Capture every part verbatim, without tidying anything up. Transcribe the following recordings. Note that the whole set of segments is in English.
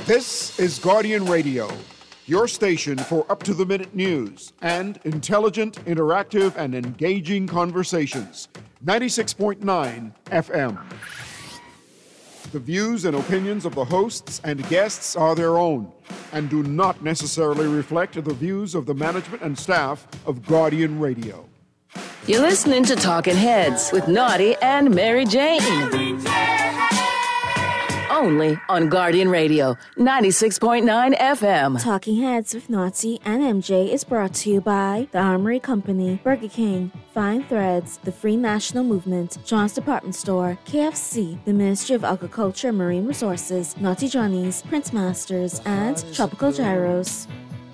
This is Guardian Radio, your station for up-to-the-minute news and intelligent, interactive, and engaging conversations. ninety-six point nine F M. The views and opinions of the hosts and guests are their own and do not necessarily reflect the views of the management and staff of Guardian Radio. You're listening to Talking Heads with Naughty and Mary Jane. Only on Guardian Radio, ninety-six point nine F M. Talking Heads with Naughty and M J is brought to you by The Armory Company, Burger King, Fine Threads, The Free National Movement, John's Department Store, K F C, the Ministry of Agriculture and Marine Resources, Naughty Johnny's, Prince Masters, and Tropical Gyros.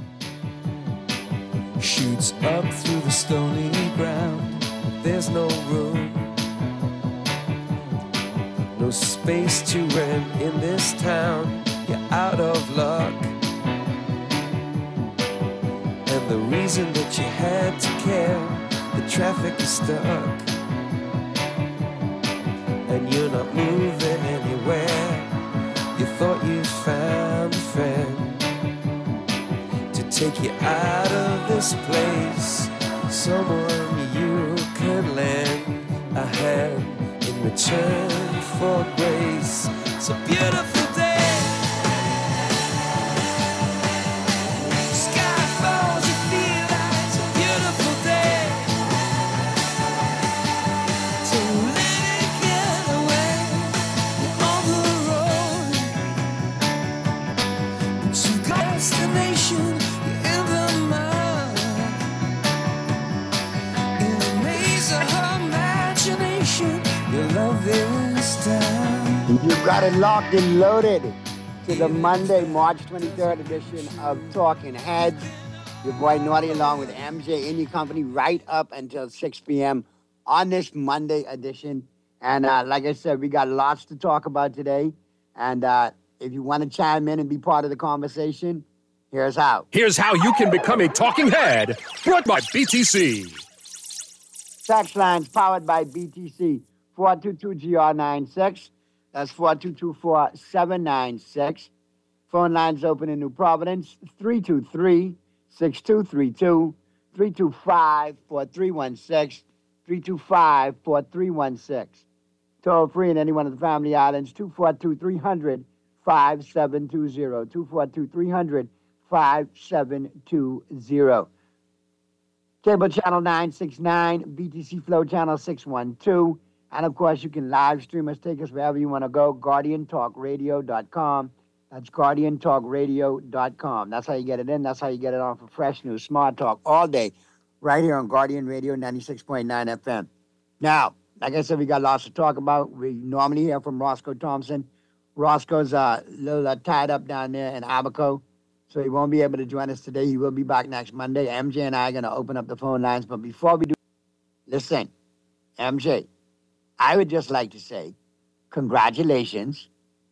Shoots up through the stony ground, but there's no room. No space to rent in this town, you're out of luck. And the reason that you had to care, the traffic is stuck. And you're not moving anywhere, you thought you found a friend to take you out of this place, someone you can lend a hand in return for grace. It's a beautiful day. Sky falls, you feel like it's a beautiful day. So let it get away. You're on the road, but you've got a destination. You're in the mud, in the maze of her imagination. Your love is. You got it locked and loaded to the Monday, March twenty-third edition of Talking Heads. Your boy Naughty along with M J in your company right up until six p.m. on this Monday edition. And uh, like I said, we got lots to talk about today. And uh, if you want to chime in and be part of the conversation, here's how. Here's how you can become a Talking Head, brought by B T C. Text lines powered by B T C. four two two G R ninety-six. That's four two two four seven nine six. Phone lines open in New Providence, three two three, six two three two, three two five, four three one six, three two five, four three one six. Toll free in any one of the Family Islands, two four two, three hundred, five seven two zero, two four two, three hundred, five seven two zero. Cable channel nine sixty-nine, B T C Flow channel six one two. And, of course, you can live stream us, take us wherever you want to go, guardian talk radio dot com. That's guardian talk radio dot com. That's how you get it in. That's how you get it on for fresh news, smart talk, all day, right here on Guardian Radio ninety-six point nine F M. Now, like I said, we got lots to talk about. We normally hear from Roscoe Thompson. Roscoe's uh, a little uh, tied up down there in Abaco, so he won't be able to join us today. He will be back next Monday. M J and I are going to open up the phone lines. But before we do, listen, M J, I would just like to say, congratulations.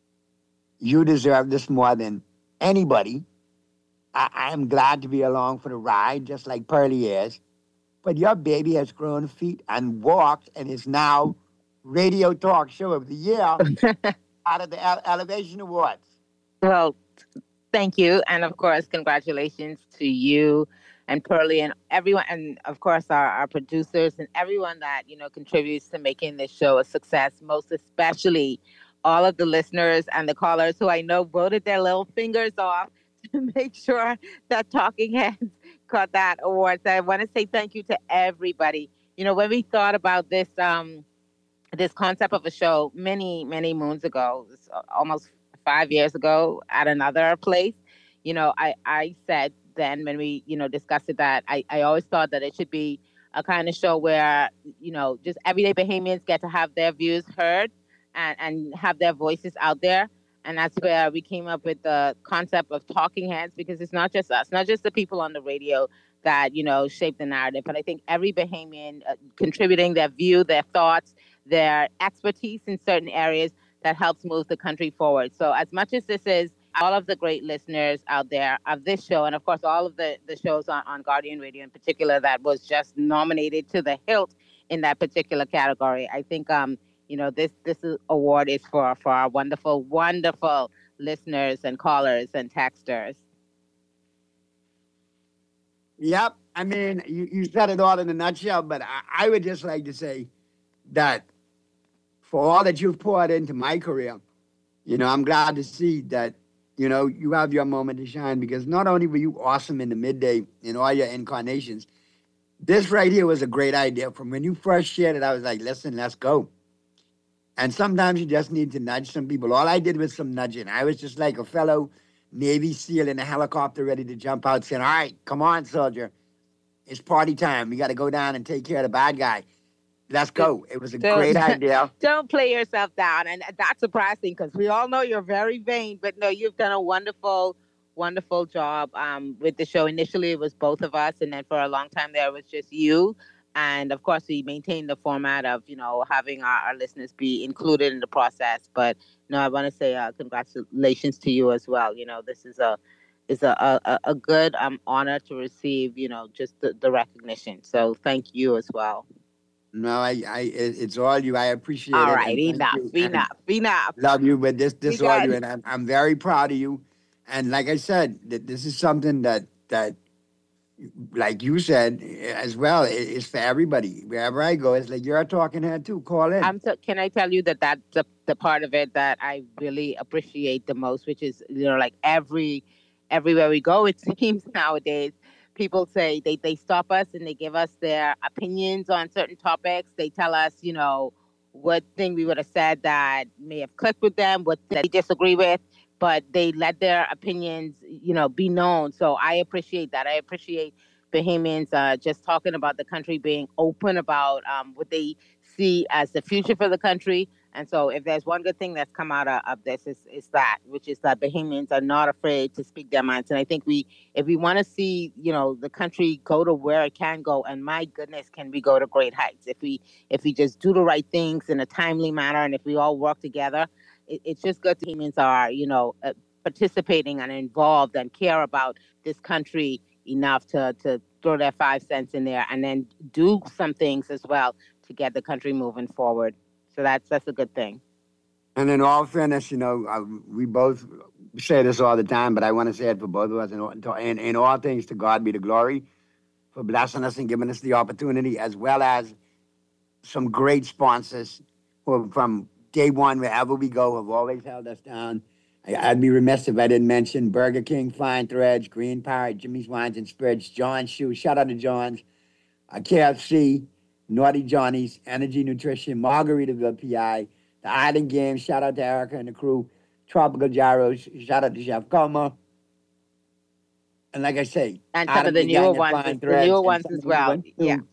You deserve this more than anybody. I, I am glad to be along for the ride, just like Pearlie is. But your baby has grown feet and walked and is now Radio Talk Show of the Year out of the Ele- Elevation Awards. Well, thank you. And, of course, congratulations to you and Pearlie and everyone, and of course our, our producers and everyone that, you know, contributes to making this show a success, most especially all of the listeners and the callers who I know voted their little fingers off to make sure that Talking Heads got that award. So I want to say thank you to everybody. You know, when we thought about this, um, this concept of a show many, many moons ago, almost five years ago at another place, you know, I, I said, then when we, you know, discussed it, that I, I always thought that it should be a kind of show where, you know, just everyday Bahamians get to have their views heard and, and have their voices out there. And that's where we came up with the concept of Talking Heads, because it's not just us, not just the people on the radio that, you know, shape the narrative, but I think every Bahamian uh, contributing their view, their thoughts, their expertise in certain areas that helps move the country forward. So as much as this is all of the great listeners out there of this show, and of course all of the, the shows on, on Guardian Radio in particular that was just nominated to the hilt in that particular category, I think um you know this this is, award is for for our wonderful, wonderful listeners and callers and texters. Yep. I mean, you, you said it all in a nutshell, but I, I would just like to say that for all that you've poured into my career, you know, I'm glad to see that, you know, you have your moment to shine, because not only were you awesome in the midday in all your incarnations, this right here was a great idea. From when you first shared it, I was like, listen, let's go. And sometimes you just need to nudge some people. All I did was some nudging. I was just like a fellow Navy SEAL in a helicopter ready to jump out saying, all right, come on, soldier. It's party time. We got to go down and take care of the bad guy. Let's go. It was a Don't- great idea. Don't play yourself down. And that's surprising because we all know you're very vain, but no, you've done a wonderful, wonderful job um, with the show. Initially, it was both of us. And then for a long time there, it was just you. And of course, we maintained the format of, you know, having our, our listeners be included in the process. But no, I want to say uh, congratulations to you as well. You know, this is a is a, a, a good um, honor to receive, you know, just the, the recognition. So thank you as well. No, I, I, it- it's all you. I appreciate All it. right, and thank enough, you, and enough, enough. Love you, but this, this We all got- you, and I'm, I'm very proud of you. And like I said, th- this is something that that, like you said as well, i- is for everybody. Wherever I go, it's like you're a talking head too. Call in. I'm so, can I tell you that that's the, the part of it that I really appreciate the most, which is, you know, like every everywhere we go, it seems nowadays, people say they, they stop us and they give us their opinions on certain topics. They tell us, you know, what thing we would have said that may have clicked with them, what they disagree with, but they let their opinions, you know, be known. So I appreciate that. I appreciate Bahamians uh, just talking about the country, being open about um, what they see as the future for the country. And so if there's one good thing that's come out of, of this, is, is that, which is that Bahamians are not afraid to speak their minds. And I think we, if we want to see, you know, the country go to where it can go, and my goodness, can we go to great heights if we, if we just do the right things in a timely manner, and if we all work together, it, it's just good Bahamians are, you know, uh, participating and involved and care about this country enough to, to throw their five cents in there and then do some things as well to get the country moving forward. So that's that's a good thing. And in all fairness, you know, uh, we both say this all the time, but I want to say it for both of us. In, all- in, in all things, to God be the glory for blessing us and giving us the opportunity, as well as some great sponsors who, from day one, wherever we go, have always held us down. I, I'd be remiss if I didn't mention Burger King, Fine Threads, Green Parrot, Jimmy's Wines and Spirits, John's Shoes. Shout out to John's, uh, K F C, Naughty Johnny's, Energy Nutrition, Margaritaville P I, the Island Games. Shout out to Erica and the crew. Tropical Gyros. Shout out to Chef Como. And like I say, And some of Adam the newer Lasagna, ones, Fine the Threads, newer and ones some as of the well. ones too. Yeah.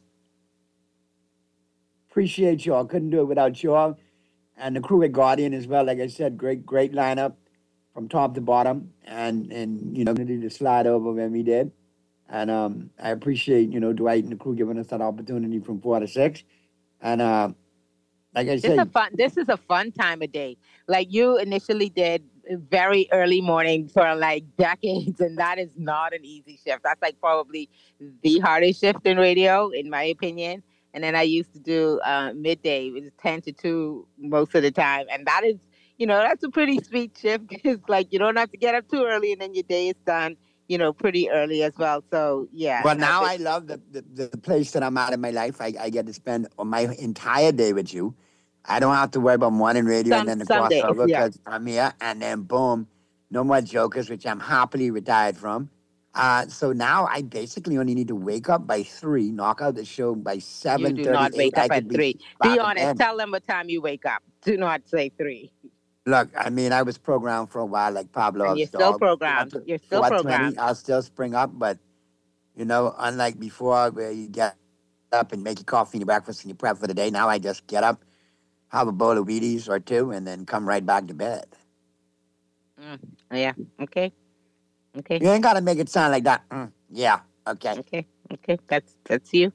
Appreciate y'all. Couldn't do it without y'all. And the crew at Guardian as well. Like I said, great, great lineup from top to bottom. And, and you know, to slide over when we did. And um, I appreciate, you know, Dwight and the crew giving us that opportunity from four to six. And uh, like I This said, is a fun. This is a fun time of day. Like you initially did very early morning for like decades, and that is not an easy shift. That's like probably the hardest shift in radio, in my opinion. And then I used to do uh, midday, which is ten to two most of the time, and that is, you know, that's a pretty sweet shift because like you don't have to get up too early, and then your day is done, you know, pretty early as well. So yeah. well, no, now but- I love the, the, the place that I'm at in my life. I, I get to spend my entire day with you. I don't have to worry about morning radio Some- and then the some days, crossover yeah. because I'm here. And then boom, no more jokers, which I'm happily retired from. Uh, so now I basically only need to wake up by three, knock out the show by you seven do not thirty-eight. wake I up could at three. back Be in honest. bed. Tell them what time you wake up. Do not say three. Look, I mean, I was programmed for a while, like Pablo. And you're still programmed. You're still programmed. I'll still spring up, but you know, unlike before, where you get up and make your coffee and your breakfast and you prep for the day, now I just get up, have a bowl of Wheaties or two, and then come right back to bed. Mm, yeah. Okay. Okay. You ain't gotta make it sound like that. Mm, yeah. Okay. Okay. Okay. That's that's you.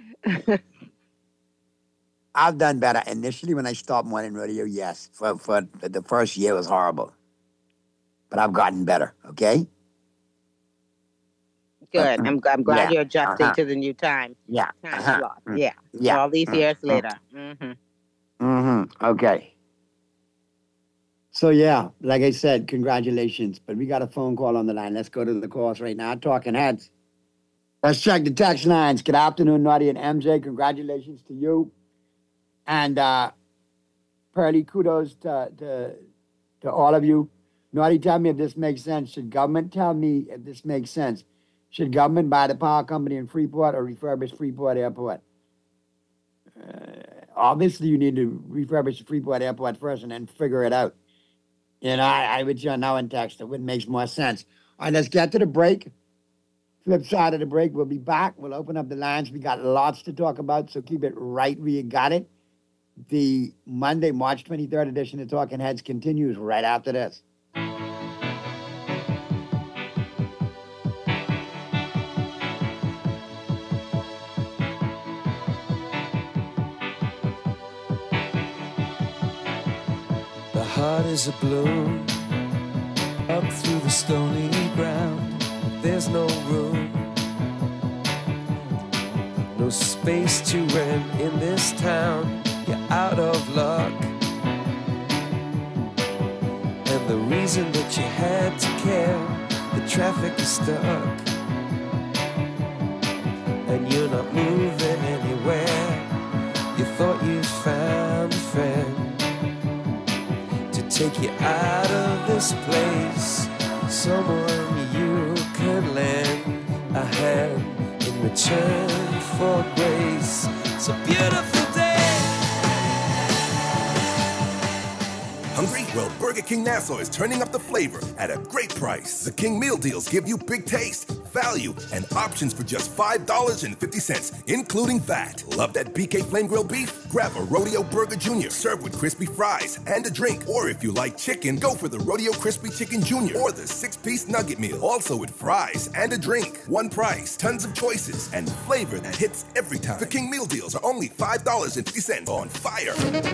I've done better. Initially, when I stopped morning radio, yes, for for the first year was horrible, but I've gotten better. Okay. Good. I'm I'm glad Yeah. you're adjusting Uh-huh. to the new time Yeah. time Uh-huh. slot. Mm, Yeah. Yeah. All these Mm, years mm. later. Mm-hmm. Mm-hmm. Okay. So, yeah, like I said, congratulations. But we got a phone call on the line. Let's go to the calls right now. Talking Heads. Let's check the text lines. Good afternoon, Naughty and M J. Congratulations to you. And uh, Pearly, kudos to, to, to all of you. Naughty, tell me if this makes sense. Should government tell me if this makes sense? Should government buy the power company in Freeport or refurbish Freeport Airport? Uh, obviously, you need to refurbish the Freeport Airport first and then figure it out. You know, I, I would now in text. It would make more sense. All right, let's get to the break. Flip side of the break, we'll be back. We'll open up the lines. We got lots to talk about, so keep it right where you got it. The Monday, March twenty-third edition of Talking Heads continues right after this. The heart is a bloom up through the stony ground. There's no room, no space to rent in this town. You're out of luck, and the reason that you had to care, the traffic is stuck, and you're not moving anywhere. You thought you found a friend to take you out of this place, someone you can lend a hand in return for grace. It's a beautiful day. Hungry? Well, Burger King Nassau is turning up the flavor at a great price. The King Meal Deals give you big taste, value, and options for just five dollars and fifty cents, including V A T. Love that B K Flame Grill beef? Grab a Rodeo Burger Junior, served with crispy fries and a drink. Or if you like chicken, go for the Rodeo Crispy Chicken Junior or the six-piece nugget meal, also with fries and a drink. One price, tons of choices, and flavor that hits every time. The King Meal Deals are only five dollars and fifty cents on fire.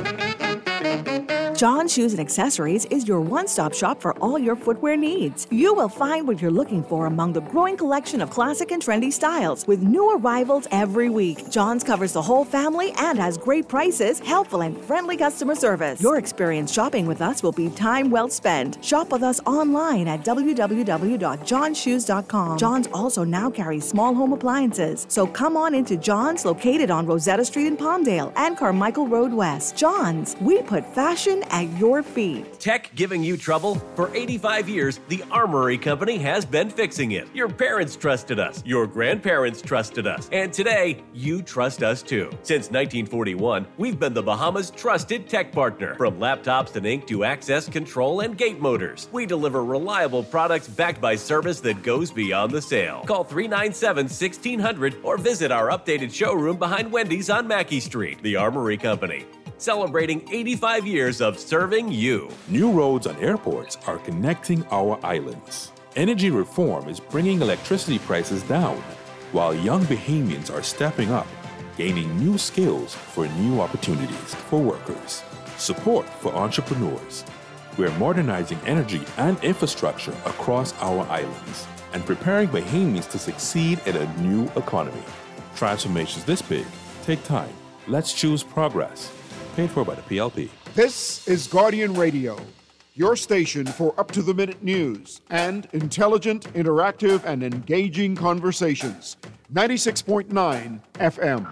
John Shoes and Accessories is your one-stop shop for all your footwear needs. You will find what you're looking for among the growing collection of classic and trendy styles with new arrivals every week. John's covers the whole family and has great prices, helpful and friendly customer service. Your experience shopping with us will be time well spent. Shop with us online at w w w dot john shoes dot com. John's also now carries small home appliances, so come on into John's, located on Rosetta Street in Palmdale and Carmichael Road West. John's, we put fashion at your feet. Tech giving you trouble? For eighty-five years, the Armory Company has been fixing it. Your parents trusted us. Your grandparents trusted us. And today, you trust us too. Since nineteen forty-one, we've been the Bahamas' trusted tech partner. From laptops and ink to access control and gate motors, we deliver reliable products backed by service that goes beyond the sale. Call three nine seven, one six zero zero or visit our updated showroom behind Wendy's on Mackey Street. The Armory Company, celebrating eighty-five years of serving you. New roads and airports are connecting our islands. Energy reform is bringing electricity prices down, while young Bahamians are stepping up, gaining new skills for new opportunities for workers. Support for entrepreneurs. We're modernizing energy and infrastructure across our islands and preparing Bahamians to succeed in a new economy. Transformations this big take time. Let's choose progress. Paid for by the P L P. This is Guardian Radio, your station for up-to-the-minute news and intelligent, interactive, and engaging conversations. ninety-six point nine F M.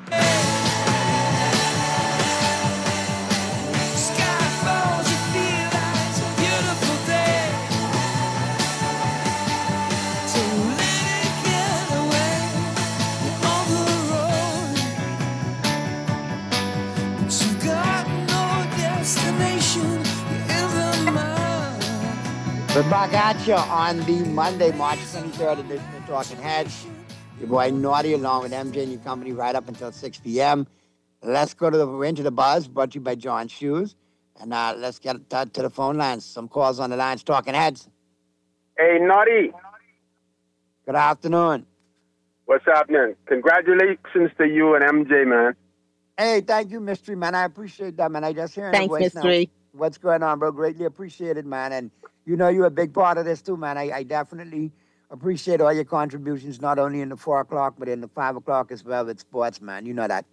We're back at you on the Monday, March twenty-third edition of Talking Heads. Your boy Naughty along with M J and your company right up until six p.m. Let's go to the into the buzz, brought to you by John Shoes. And uh, let's get to, to the phone lines. Some calls on the lines, Talking Heads. Hey, Naughty. Good afternoon. What's happening? Congratulations to you and M J, man. Hey, thank you, Mystery, man. I appreciate that, man. I just hearing Thanks, the voice Mystery. now. What's going on, bro? Greatly appreciated, man. And you know you're a big part of this too, man. I, I definitely appreciate all your contributions, not only in the four o'clock, but in the five o'clock as well with sports, man. You know that.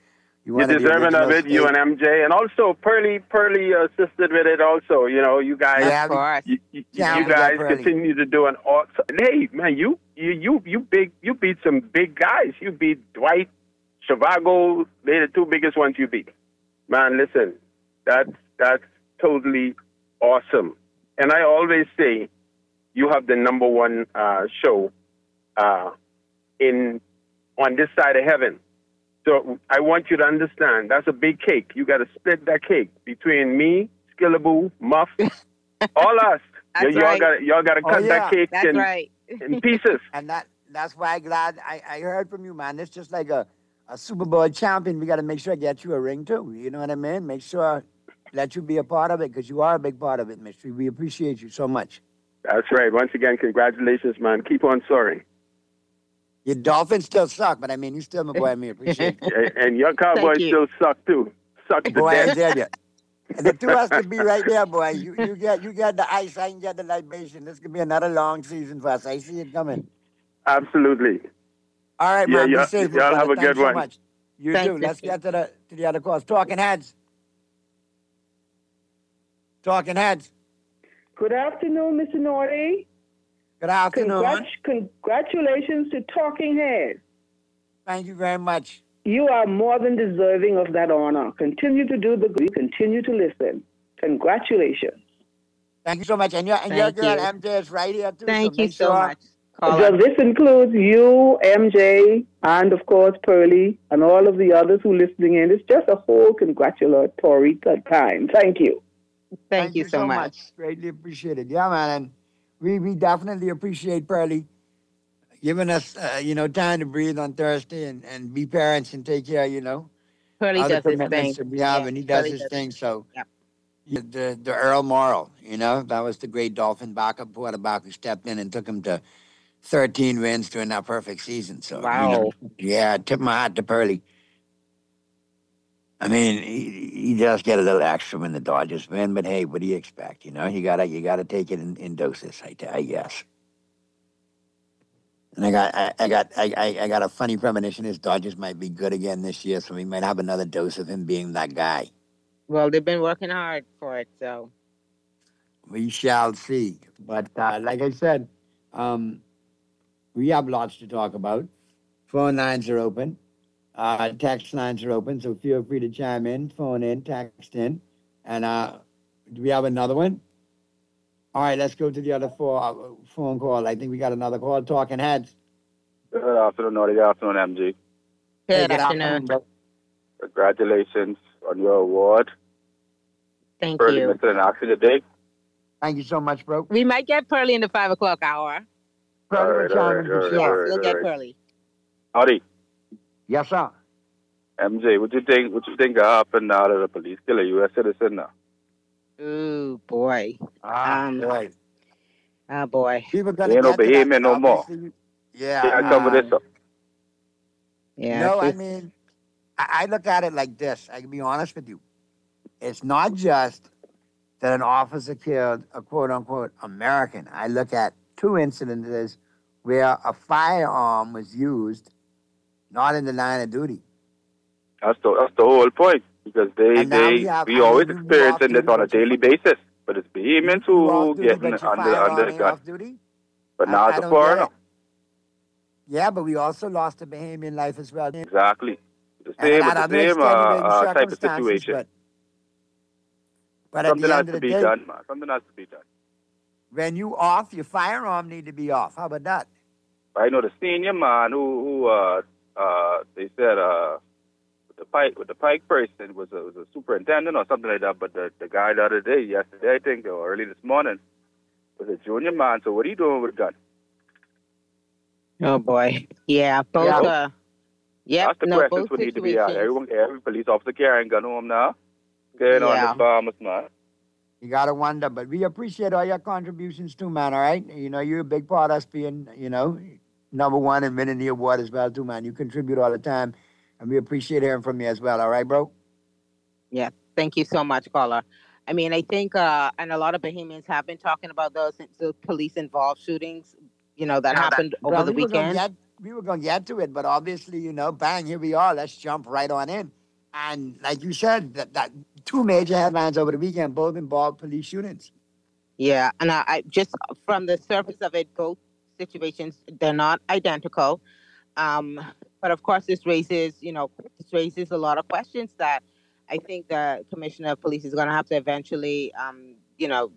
You You're one of the deserving of original it, you state- and M J, and also Pearly. Pearly assisted with it. Also, you know, you guys, Yeah, we- you, you, Yeah, you we got guys Pearly. continue to do an awesome. Hey, man, you, you, you, you big, you beat some big guys. You beat Dwight, Chavago. They're the two biggest ones you beat. Man, listen, that's that's totally awesome. And I always say, you have the number one uh, show uh, in on this side of heaven. So I want you to understand, that's a big cake. You got to split that cake between me, Skillaboo, Muff, all us. That's y'all right. got y'all got to Oh, cut yeah. that cake That's in, right. in pieces. And that that's why I'm glad I, I heard from you, man. It's just like a, a Super Bowl champion. We got to make sure I get you a ring, too. You know what I mean? Make sure, let you be a part of it, because you are a big part of it, Mystery. We appreciate you so much. That's right. Once again, congratulations, man. Keep on soaring. Your Dolphins still suck, but I mean, you still, my boy, and me appreciate it. and, and your Cowboys you. still suck, too. Suck to Boy, I death. tell you. And the two of us could be right there, boy. You you get you get the ice, I can get the libation. This could be another long season for us. I see it coming. Absolutely. All right, Yeah, man. y'all- Be safe, y'all my have brother. a Thanks good so one. much. You Thanks, too. Let's Mister get to the to the other calls. Talking heads. Talking heads. Good afternoon, Mister Norty. Good afternoon. Congrat- congratulations to Talking Heads. Thank you very much. You are more than deserving of that honor. Continue to do the good. Continue to listen. Congratulations. Thank you so much. And your and your Thank girl you. M J is right here too. Thank so you make so sure- much. Caller. So this includes you, M J, and of course Pearlie, and all of the others who are listening in. It's just a whole congratulatory time. Thank you. Thank, you so much. Greatly appreciated. Yeah, man. And we, we definitely appreciate Pearlie giving us, uh, you know, time to breathe on Thursday and, and be parents and take care, you know, Pearlie other does his commitments thing. that we have, Yeah, and he does Pearlie his does thing. his So Yep. yeah, the the Earl Morrall, you know, that was the great Dolphin backup quarterback who stepped in and took him to thirteen wins during that perfect season. So, you know, Wow. yeah, tip my hat to Pearlie. I mean, he, he does get a little extra when the Dodgers win, but hey, what do you expect? You know, you gotta you gotta take it in, in doses, I, I guess. And I got I, I got I, I I got a funny premonition his Dodgers might be good again this year, so we might have another dose of him being that guy. Well, they've been working hard for it, so. We shall see. But uh, like I said, um, we have lots to talk about. Phone lines are open. Uh, text lines are open, so feel free to chime in, phone in, text in. And uh, do we have another one? All right, let's go to the other four, uh, phone call. I think we got another call. Talking heads. Good afternoon, Norty. Good afternoon, M G. Good Hey, afternoon. bro. Congratulations on your award. Thank Pearlie you. missed an action today. Thank you so much, bro. We might get Pearlie in the five o'clock hour. Pearlie All will right, chime all in right, for all right, sure. Yes, all right, we'll all get right. Pearlie. Howdy, Yes, sir. M J. What you think? What you think happened now that the police kill a U S citizen now? Ooh, boy. Ah, Um, boy. Oh, boy. We were gonna Ain't no get to that, behavior no more. obviously. Yeah. Yeah, I cover uh, this up. Yeah. No, I it's- mean, I, I look at it like this. I can be honest with you. It's not just that an officer killed a quote unquote American. I look at two incidences where a firearm was used not in the line of duty. That's the that's the whole point because they And now they we have- we I know always you move experiencing off this duty, on a but you- daily basis. But it's Bahamians You who off duty, getting but your under under firearm the ain't gun. off duty? But I- now I it's a don't get foreigner. it. Yeah, but we also lost a Bahamian life as well. Exactly. The And same, it had the other same uh, extenuating uh, type of circumstances, situation. But, but at Something the has end of to the be day, done, man. Something has to be done. when you off, your firearm need to be off. How about that? I know the senior man who who uh uh they said uh with the pike with the pike person was a was a superintendent or something like that. But the the guy the other day, yesterday I think, or early this morning, was a junior man. So what are you doing with a gun? Oh, boy. Yeah, both, Yeah. uh, yep, That's the no, questions both we need to be asked. situations. Everyone, every police officer carrying gun home now. Getting on Yeah. the farmers, man. You gotta wonder, but we appreciate all your contributions too, man. All right, you know you're a big part of us being, you know, number one and winning the award as well too, man. You contribute all the time, and we appreciate hearing from you as well. All right, bro. Yeah, thank you so much, caller. I mean, I think, uh, and a lot of Bahamians have been talking about those, the police-involved shootings, you know, that happened over Well, the we were gonna weekend. get we were gonna get to it, but obviously, you know, bang, here we are. Let's jump right on in. And like you said, that, that two major headlines over the weekend, both involved police shootings. Yeah, and I, I just from the surface of it, both situations, they're not identical. Um, but of course, this raises, you know, this raises a lot of questions that I think the commissioner of police is going to have to eventually, um, you know,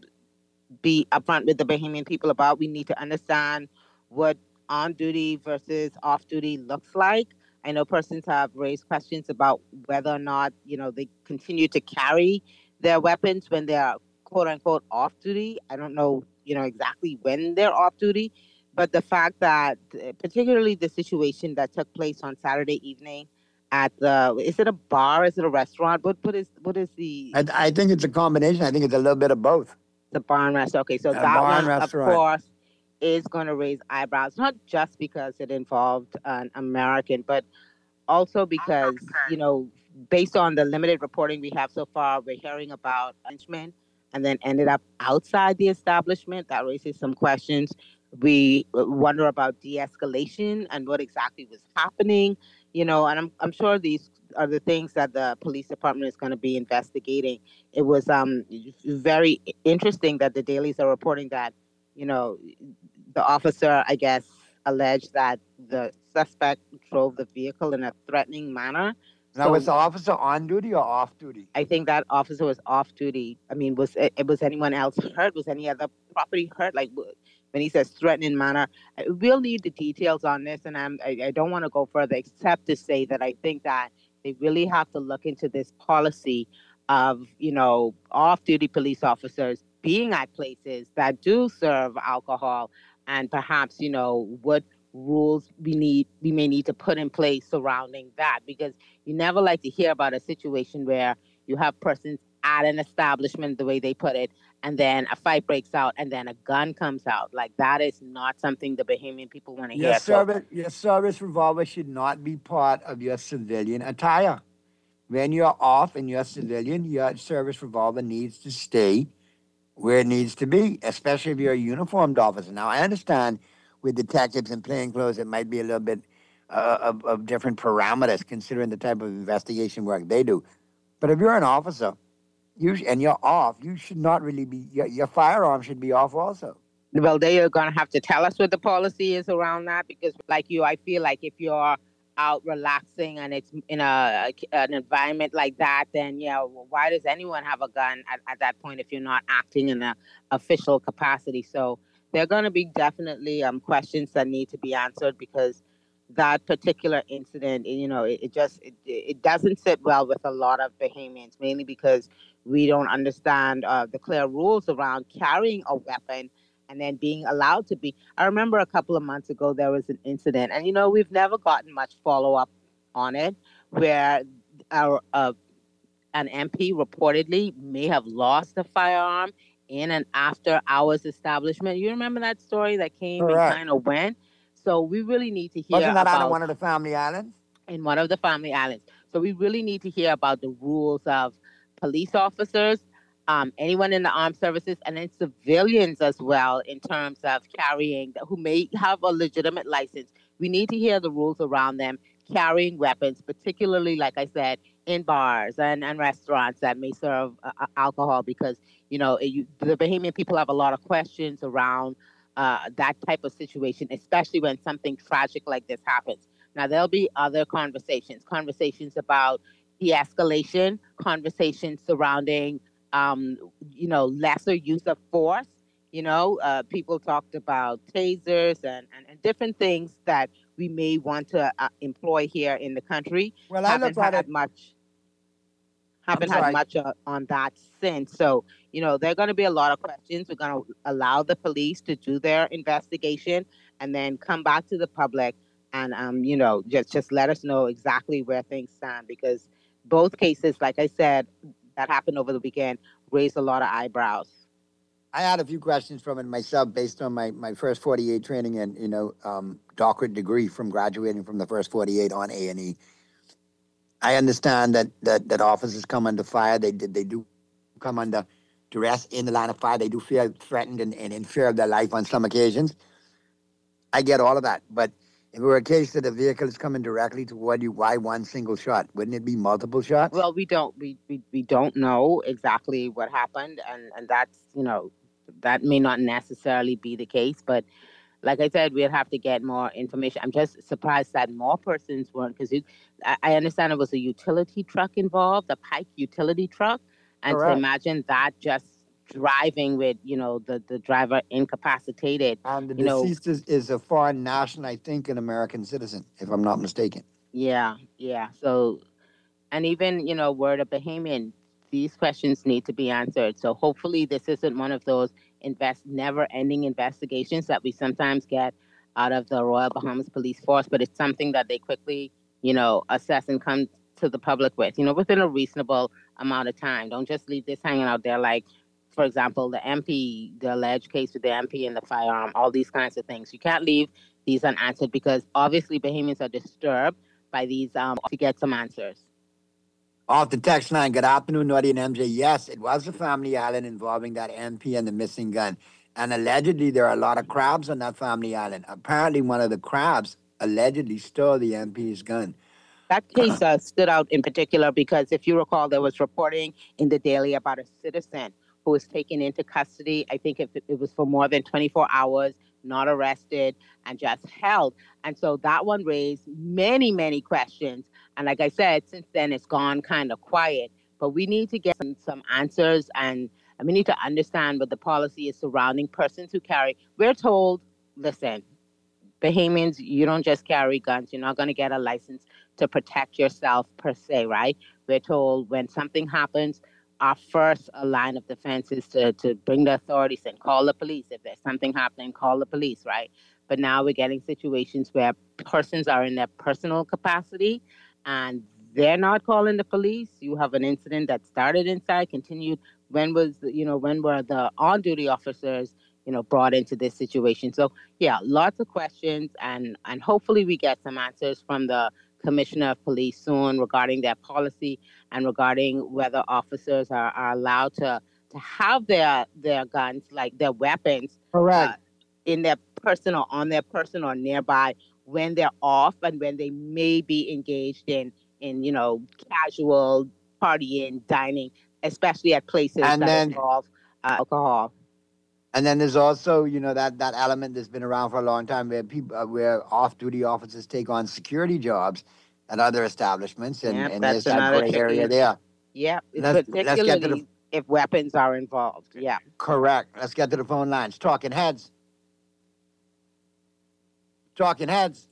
be upfront with the Bahamian people about. We need to understand what on duty versus off duty looks like. I know persons have raised questions about whether or not, you know, they continue to carry their weapons when they are quote unquote off duty. I don't know, you know, exactly when they're off duty, but the fact that particularly the situation that took place on Saturday evening at the, is it a bar? Is it a restaurant? What, what is, what is the? I, I think it's a combination. I think it's a little bit of both. The barn restaurant. Okay, so A that barn one, restaurant. of course, is going to raise eyebrows, not just because it involved an American, but also because, you know, based on the limited reporting we have so far, we're hearing about lynchment and then ended up outside the establishment. That raises some questions. We wonder about de-escalation and what exactly was happening, you know, and I'm I'm sure these are the things that the police department is going to be investigating. It was um very interesting that the dailies are reporting that, you know, the officer, I guess, alleged that the suspect drove the vehicle in a threatening manner. Now, was the officer on duty or off duty? I think that officer was off duty. I mean, was it, was anyone else hurt? Was any other property hurt? Like when he says threatening manner, we'll need the details on this, and I'm, I, I don't want to go further except to say that I think that they really have to look into this policy of, you know, off-duty police officers being at places that do serve alcohol, and perhaps, you know, what rules we need we may need to put in place surrounding that, because you never like to hear about a situation where you have persons at an establishment, the way they put it, and then a fight breaks out and then a gun comes out. Like, that is not something the Bahamian people want to Your hear. service, your service revolver should not be part of your civilian attire. When you're off and you're civilian, your service revolver needs to stay where it needs to be, especially if you're a uniformed officer. Now, I understand with detectives in plain clothes, it might be a little bit uh, of, of different parameters considering the type of investigation work they do. But if you're an officer you and you're off, you should not really be, your, your firearm should be off also. Well, they are going to have to tell us what the policy is around that, because like you, I feel like if you're out relaxing and it's in a an environment like that, then yeah, why does anyone have a gun at, at that point if you're not acting in an official capacity? So there are going to be definitely um, questions that need to be answered, because that particular incident, you know, it, it just, it, it doesn't sit well with a lot of Bahamians, mainly because we don't understand uh, the clear rules around carrying a weapon and then being allowed to be. I remember a couple of months ago, there was an incident, and, you know, we've never gotten much follow-up on it, where our uh, an M P reportedly may have lost a firearm in an after-hours establishment. You remember that story that came Correct. and kind of went? So we really need to hear Wasn't that about... on one of the family islands? In one of the family islands. So we really need to hear about the rules of police officers, um, anyone in the armed services, and then civilians as well, in terms of carrying, who may have a legitimate license. We need to hear the rules around them carrying weapons, particularly, like I said, in bars and, and restaurants that may serve uh, alcohol, because, you know, you, the Bahamian people have a lot of questions around uh, that type of situation, especially when something tragic like this happens. Now, there'll be other conversations, conversations about de-escalation, conversations surrounding, um, you know, lesser use of force. You know, uh, people talked about tasers and, and, and different things that we may want to uh, employ here in the country. Well, I haven't look at had it- much, haven't I'm had sorry. much uh, on that since. So, you know, there are going to be a lot of questions. We're going to allow the police to do their investigation and then come back to the public and, um, you know, just, just let us know exactly where things stand, because both cases, like I said, that happened over the weekend, raised a lot of eyebrows. I had a few questions from it myself based on my, my first forty-eight training and, you know, um, doctorate degree from graduating from the first forty-eight on A and E. I understand that, that, that officers come under fire. They did they do come under duress in the line of fire. They do feel threatened and, and in fear of their life on some occasions. I get all of that. But If it were a case that the vehicle is coming directly toward you, why one single shot? Wouldn't it be multiple shots? Well, we don't we, we, we don't know exactly what happened, and, and that's, you know, that may not necessarily be the case, but like I said, we'll have to get more information. I'm just surprised that more persons weren't, because I, I understand it was a utility truck involved, a Pike utility truck, and Correct. to imagine that just driving with, you know, the, the driver incapacitated. And the you know, deceased is, is a foreign national, I think, an American citizen, if I'm not mistaken. Yeah, yeah. So, and even, you know, word of Bahamian, these questions need to be answered. So hopefully this isn't one of those invest never-ending investigations that we sometimes get out of the Royal Bahamas Police Force, but it's something that they quickly, you know, assess and come to the public with, you know, within a reasonable amount of time. Don't just leave this hanging out there like, for example, the M P, the alleged case with the M P and the firearm, all these kinds of things. You can't leave these unanswered because obviously Bahamians are disturbed by these um, to get some answers. Off the text line, good afternoon, Naughty and M J. Yes, it was a family island involving that M P and the missing gun. And allegedly, there are a lot of crabs on that family island. Apparently, one of the crabs allegedly stole the M P's gun. That case uh, stood out in particular because if you recall, there was reporting in the Daily about a citizen who was taken into custody. I think it, it was for more than twenty-four hours, not arrested, and just held. And so that one raised many, many questions. And like I said, since then it's gone kind of quiet. But we need to get some, some answers, and, and we need to understand what the policy is surrounding persons who carry. We're told, listen, Bahamians, you don't just carry guns. You're not going to get a license to protect yourself per se, right? We're told when something happens, our first uh, line of defense is to, to bring the authorities and call the police. If there's something happening, call the police, right? But now we're getting situations where persons are in their personal capacity and they're not calling the police. You have an incident that started inside, continued. When was, you know, when were the on-duty officers, you know, brought into this situation? So, yeah, lots of questions, and, and hopefully we get some answers from the Commissioner of Police soon regarding their policy and regarding whether officers are, are allowed to, to have their their guns, like their weapons, Correct. Uh, in their person or on their person or nearby when they're off and when they may be engaged in, in you know, casual partying, dining, especially at places And that then- involve uh, alcohol. And then there's also, you know, that, that element that's been around for a long time where people, uh, where off-duty officers take on security jobs at other establishments, and, Yep, and that's there's that another gray area tricky- there. Yeah, Let's- let's get to particularly the- if weapons are involved. Yeah. Correct. Let's get to the phone lines. Talking heads. Talking heads.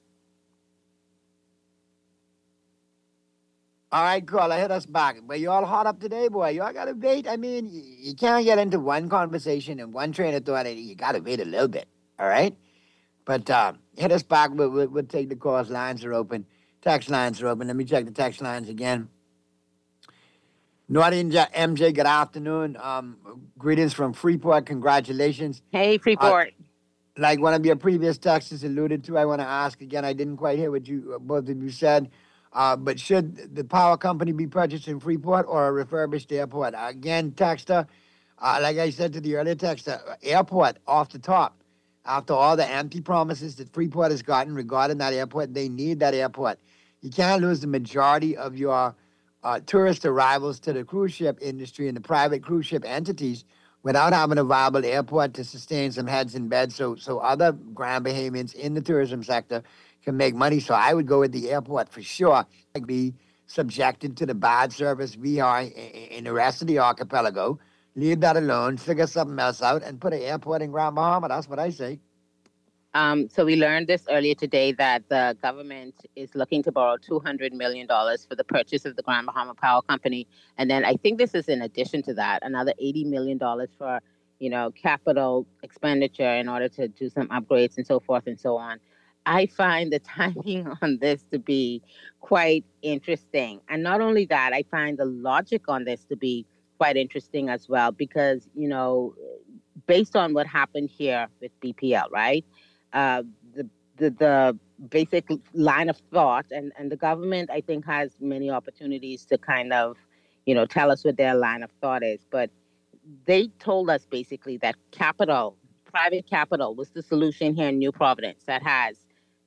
All right, caller, hit us back. But you all hot up today, boy. You all got to wait. I mean, you, you can't get into one conversation and one train of thought. You got to wait a little bit, all right? But uh, hit us back. We'll, we'll, we'll take the calls. Lines are open. Text lines are open. Let me check the text lines again. Naughty and M J, good afternoon. Um, greetings from Freeport. Congratulations. Hey, Freeport. Uh, like one of your previous texts alluded to, I want to ask again. I didn't quite hear what you both of you said. Uh, but should the power company be purchased in Freeport or a refurbished airport? Again, texter, uh, like I said to the earlier texter, airport off the top. After all the empty promises that Freeport has gotten regarding that airport, they need that airport. You can't lose the majority of your uh, tourist arrivals to the cruise ship industry and the private cruise ship entities without having a viable airport to sustain some heads in bed so, so other Grand Bahamians in the tourism sector can make money. So I would go with the airport for sure. Like be subjected to the bad service we are in, in the rest of the archipelago. Leave that alone, figure something else out, and put an airport in Grand Bahama. That's what I say. Um, so we learned this earlier today that the government is looking to borrow two hundred million dollars for the purchase of the Grand Bahama Power Company. And then I think this is in addition to that, another eighty million dollars for, you know, capital expenditure in order to do some upgrades and so forth and so on. I find the timing on this to be quite interesting. And not only that, I find the logic on this to be quite interesting as well, because, you know, based on what happened here with B P L, right? Uh, the, the the basic line of thought, and, and the government, I think, has many opportunities to kind of, you know, tell us what their line of thought is. But they told us basically that capital, private capital, was the solution here in New Providence that has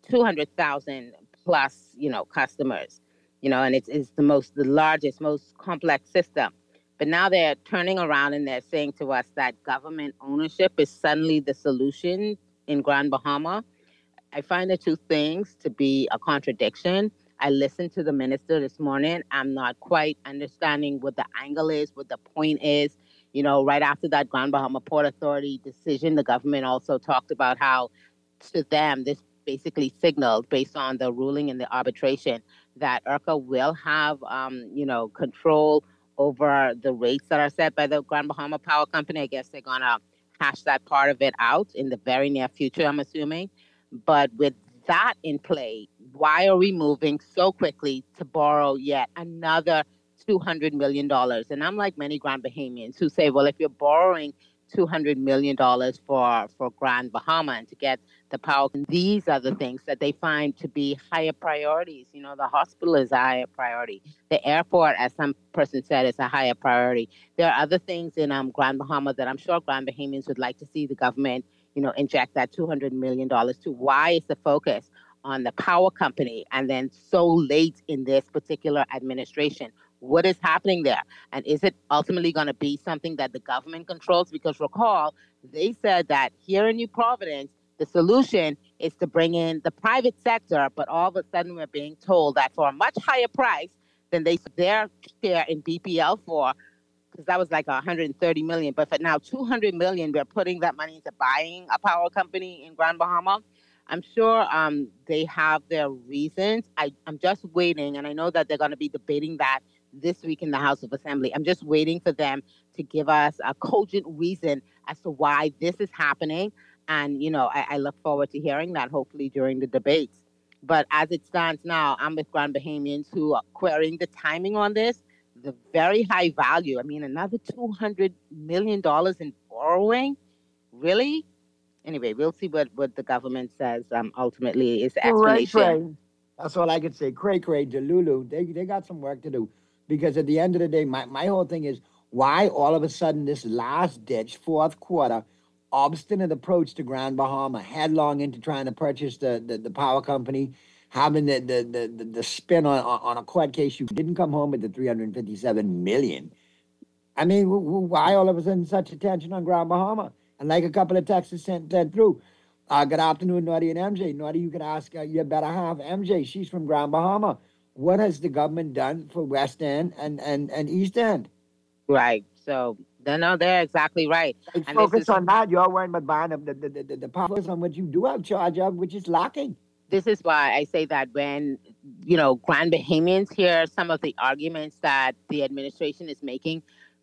two hundred thousand plus, you know, customers, you know, and it's, it's the most, the largest, most complex system. But now they're turning around and they're saying to us that government ownership is suddenly the solution in Grand Bahama. I find the two things to be a contradiction. I listened to the minister this morning. I'm not quite understanding what the angle is, what the point is. You know, right after that Grand Bahama Port Authority decision, the government also talked about how, to them, this basically signaled, based on the ruling in the arbitration, that IRCA will have, um, you know, control over the rates that are set by the Grand Bahama Power Company. I guess they're going to hash that part of it out in the very near future, I'm assuming. But with that in play, why are we moving so quickly to borrow yet another two hundred million dollars? And I'm like many Grand Bahamians who say, well, if you're borrowing two hundred million dollars for, for Grand Bahama and to get the power, these are the things that they find to be higher priorities. You know, the hospital is a higher priority. The airport, as some person said, is a higher priority. There are other things in um, Grand Bahama that I'm sure Grand Bahamians would like to see the government, you know, inject that two hundred million dollars to. Why is the focus on the power company and then so late in this particular administration? What is happening there? And is it ultimately going to be something that the government controls? Because recall, they said that here in New Providence, the solution is to bring in the private sector, but all of a sudden we're being told that for a much higher price than they their share in B P L for, because that was like one hundred thirty million dollars. But for now, two hundred million dollars, we're putting that money into buying a power company in Grand Bahama. I'm sure um, they have their reasons. I, I'm just waiting, and I know that they're going to be debating that this week in the House of Assembly. I'm just waiting for them to give us a cogent reason as to why this is happening. And, you know, I, I look forward to hearing that hopefully during the debates. But as it stands now, I'm with Grand Bahamians who are querying the timing on this, the very high value. I mean, another two hundred million dollars in borrowing? Really? Anyway, we'll see what, what the government says um, ultimately is the explanation. Cray, cray. That's all I can say. Cray, cray, Delulu. They, they got some work to do. Because at the end of the day, my, my whole thing is, why all of a sudden this last ditch, fourth quarter, obstinate approach to Grand Bahama, headlong into trying to purchase the, the, the power company, having the, the, the, the, the spin on, on a court case, you didn't come home with the three hundred fifty-seven million dollars. I mean, why all of a sudden such attention on Grand Bahama? And like a couple of texts sent, sent through, uh, good afternoon, Naughty and M J. Naughty, you can ask uh, your better half, M J. She's from Grand Bahama. What has the government done for West End and, and, and East End? Right. So, no, no, they're exactly right. And and focus this is, on that. You're worrying about buying the, the, the, the, the focus on what you do have charge of, which is lacking. This is why I say that when, you know, Grand Bahamians hear some of the arguments that the administration is making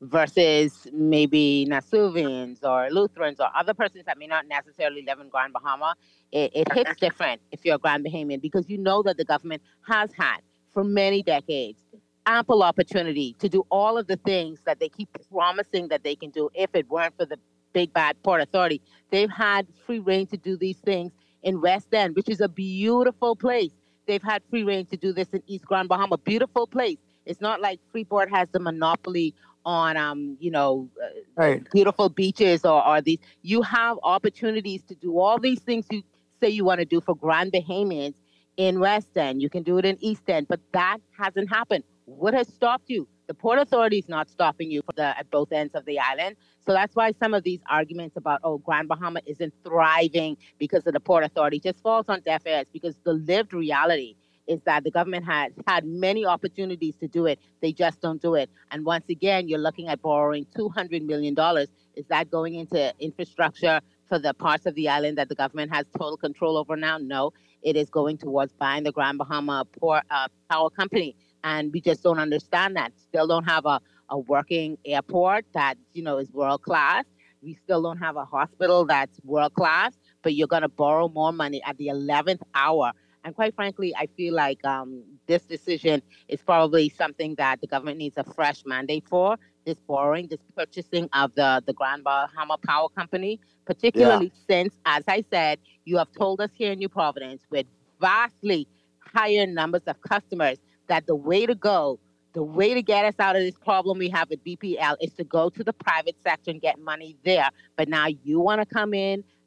versus maybe Nasuvians or Lutherans or other persons that may not necessarily live in Grand Bahama, it, it hits different if you're a Grand Bahamian, because you know that the government has had for many decades ample opportunity to do all of the things that they keep promising that they can do if it weren't for the big bad Port Authority. They've had free reign to do these things in West End, which is a beautiful place. They've had free reign to do this in East Grand Bahama, beautiful place. It's not like Freeport has the monopoly on, um, you know, uh, right. beautiful beaches or, or these. You have opportunities to do all these things you say you want to do for Grand Bahamians in West End. You can do it in East End, but that hasn't happened. What has stopped you? The Port Authority is not stopping you for the, at both ends of the island. So that's why some of these arguments about, oh, Grand Bahama isn't thriving because of the Port Authority just falls on deaf ears, because the lived reality is that the government has had many opportunities to do it. They just don't do it. And once again, you're looking at borrowing two hundred million dollars. Is that going into infrastructure for the parts of the island that the government has total control over now? No, it is going towards buying the Grand Bahama Port, uh, Power Company. And we just don't understand that. Still don't have a, a working airport that, you know, is world class. We still don't have a hospital that's world class, but you're going to borrow more money at the eleventh hour. And quite frankly, I feel like um, this decision is probably something that the government needs a fresh mandate for, this borrowing, this purchasing of the, the Grand Bahama Power Company, particularly yeah. since, as I said, you have told us here in New Providence with vastly higher numbers of customers that the way to go, the way to get us out of this problem we have with B P L is to go to the private sector and get money there. But now you want to come in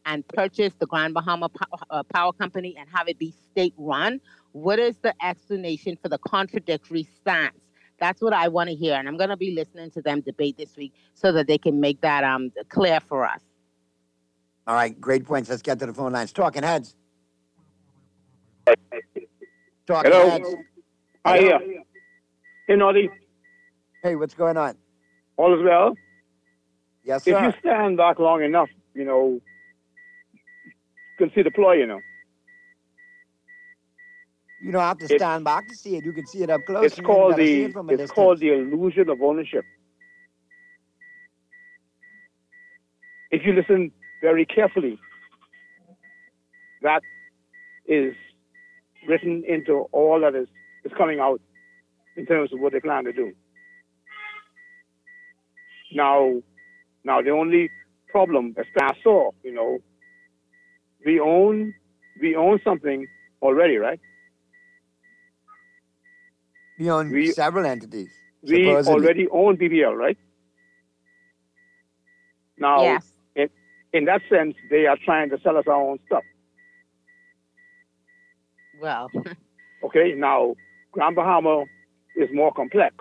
and purchase the Grand Bahama uh, Power Company and have it be state-run? What is the explanation for the contradictory stance? That's what I want to hear, and I'm going to be listening to them debate this week so that they can make that um, clear for us. All right, great points. Let's get to the phone lines. Talking Heads. Talking Hello. Heads. Hi, here. Hey, Noddy. Hey, what's going on? All is well? Yes, sir. If you stand back long enough, you know, you can see the ploy, you know. You don't have to It- stand back to see it. You can see it up close. It's and you called gotta see the it from a it's distance. called the illusion of ownership. If you listen very carefully, that is written into all that is, is coming out in terms of what they plan to do. Now, now the only problem, as I saw, you know, we own we own something already, right? We own We- several entities. We supposedly. already own B B L, right? Now, Yes. in, in that sense, they are trying to sell us our own stuff. Well, Okay, now, Grand Bahama is more complex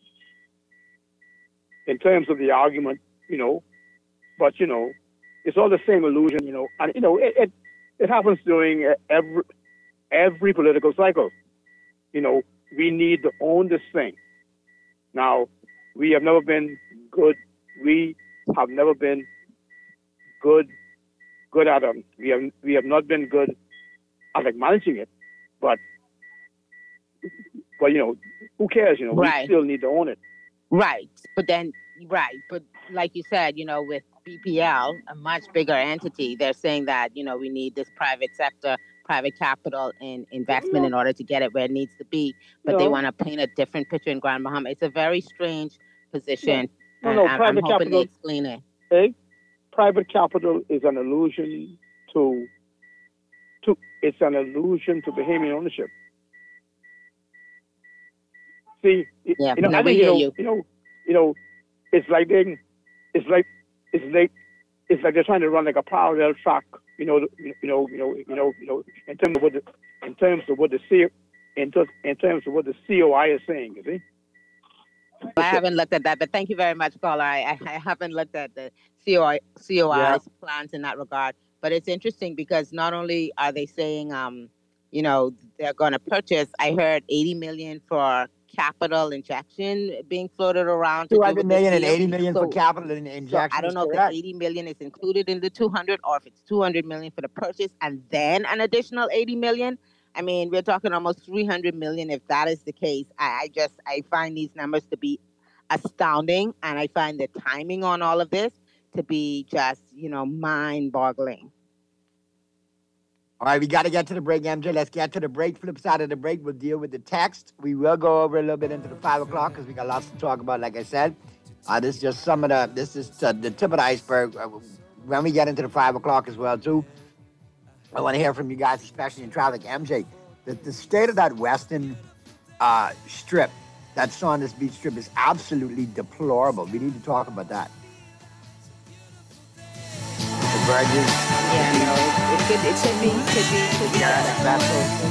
in terms of the argument, you know, but, you know, it's all the same illusion, you know, and, you know, it, it, it happens during every, every political cycle. You know, we need to own this thing. Now, we have never been good. We have never been good, good at them. We have, we have not been good at like managing it, but, but you know, who cares? You know, Right. we still need to own it. right. But then, right. But like you said, you know, with B P L, a much bigger entity, they're saying that, you know, we need this private sector, private capital and investment in order to get it where it needs to be. But they No. want to paint a different picture in Grand Bahama. It's a very strange position. No, and no, I'm, I'm private hoping capital. they explain it. Okay? Private capital is an illusion to, to it's an illusion to Bahamian ownership. See, it- Yeah, you know, no, I we think, you hear know, you. you know, you know, it's like they, it's like, it's like, it's like they're trying to run like a parallel track. You know, you know, you know, you know, you know, in terms of what the, in terms of what the C, in, ter- in terms of what the C O I is saying. You see? I haven't looked at that, but thank you very much, caller. I, I, I haven't looked at the C O I, C O I's Yeah. plans in that regard. But it's interesting because not only are they saying, um, you know, they're going to purchase, I heard eighty million for capital injection being floated around. to two do hundred with million this and deal. eighty million So- for capital in- So injection. I don't is know if correct. the eighty million is included in the two hundred or if it's two hundred million for the purchase and then an additional eighty million. I mean, we're talking almost three hundred million. If that is the case, I, I just, I find these numbers to be astounding. And I find the timing on all of this to be just, you know, mind boggling. All right, we got to get to the break, M J. Let's get to the break. Flip side of the break, we'll deal with the text. We will go over a little bit into the five o'clock because we got lots to talk about, like I said. Uh, this is just some of the, this is uh, the tip of the iceberg. Uh, when we get into the five o'clock as well, too, I want to hear from you guys, especially in traffic. M J, the, the state of that western uh, strip, that Saunders Beach strip is absolutely deplorable. We need to talk about that. The Burgess. Yeah, no, it, it could, it could be, could be, could be better.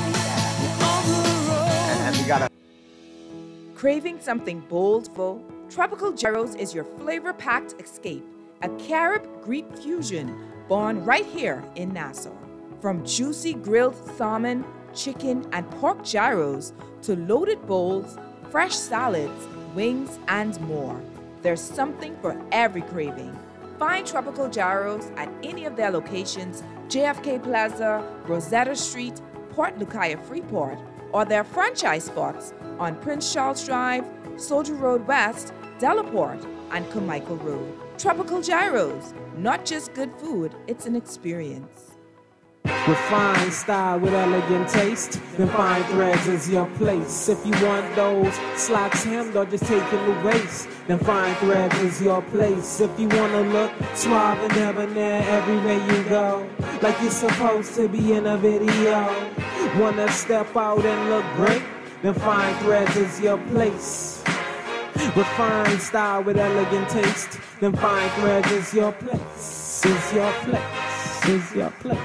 And, and we got to. Craving something bold, full? Tropical Gyros is your flavor-packed escape, a Carib-Greek fusion born right here in Nassau. From juicy grilled salmon, chicken, and pork gyros to loaded bowls, fresh salads, wings, and more. There's something for every craving. Find Tropical Gyros at any of their locations, J F K Plaza, Rosetta Street, Port Lucaya Freeport, or their franchise spots on Prince Charles Drive, Soldier Road West, Delaport, and Carmichael Road. Tropical Gyros, not just good food, it's an experience. Refined style with elegant taste, then Fine Threads is your place. If you want those slacks hemmed or just taking the waist, then Fine Threads is your place. If you wanna look suave and debonair everywhere you go, like you're supposed to be in a video, wanna step out and look great, then Fine Threads is your place. Refined style with elegant taste, then Fine Threads is your place, is your place. is your place.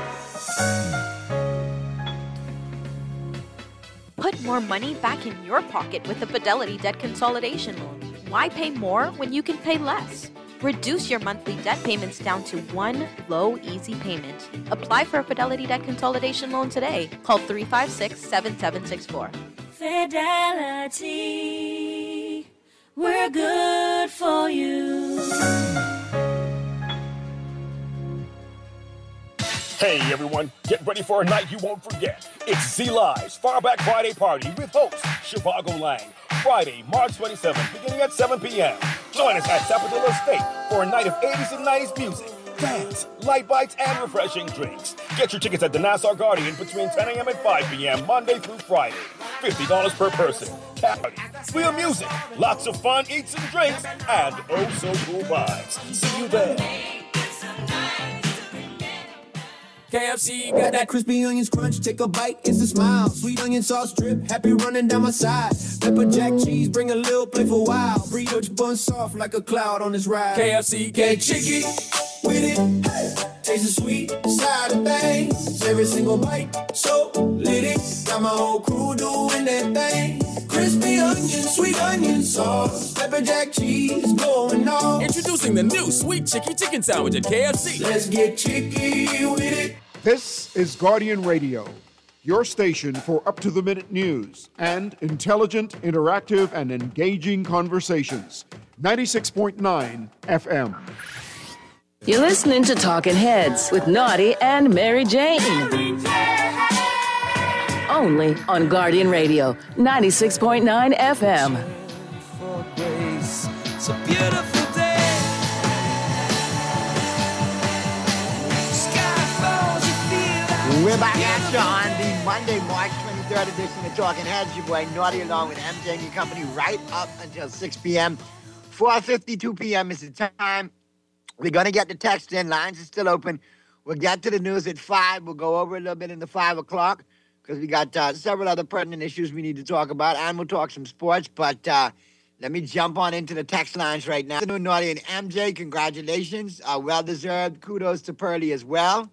Put more money back in your pocket with the Fidelity Debt Consolidation Loan. Why pay more when you can pay less? Reduce your monthly debt payments down to one low, easy payment. Apply for a Fidelity Debt Consolidation Loan today. Call three five six, seven seven six four. Fidelity, we're good for you. Hey everyone, get ready for a night you won't forget. It's Z-Live's Far Back Friday Party with host Shivago Lang. Friday, March twenty-seventh, beginning at seven p.m. Join us at Sapodilla Estate for a night of eighties and nineties music, dance, light bites, and refreshing drinks. Get your tickets at the Nassau Guardian between ten a.m. and five p.m. Monday through Friday. fifty dollars per person. Party, real music, lots of fun, eats and drinks, and oh so cool vibes. See you there. K F C got that crispy onions crunch. Take a bite, it's a smile. Sweet onion sauce drip, happy running down my side. Pepper jack cheese, bring a little playful wow. Burrito bun soft like a cloud on this ride. K F C, get chicky with it. Hey. Taste the sweet side of things. Every single bite, so lit it. Got my whole crew doing that thing. Crispy onion, sweet onion sauce. Pepper jack cheese, going on. Introducing the new Sweet Chicky Chicken Sandwich at K F C. Let's get chicky with it. This is Guardian Radio, your station for up-to-the-minute news and intelligent, interactive, and engaging conversations. ninety-six point nine F M. You're listening to Talking Heads with Naughty and Mary Jane. Only on Guardian Radio, ninety-six point nine F M. It's a beautiful day. We're back at you on the Monday, March twenty-third edition of Talking Heads. Your boy Naughty along with M J and your company right up until six p.m. four fifty-two p.m. is the time. We're going to get the text in. Lines are still open. We'll get to the news at five. We'll go over a little bit in the five o'clock because we got uh, several other pertinent issues we need to talk about, and we'll talk some sports. But uh, let me jump on into the text lines right now. Good afternoon, Naughty and M J. Congratulations. Uh, well-deserved. Kudos to Pearly as well.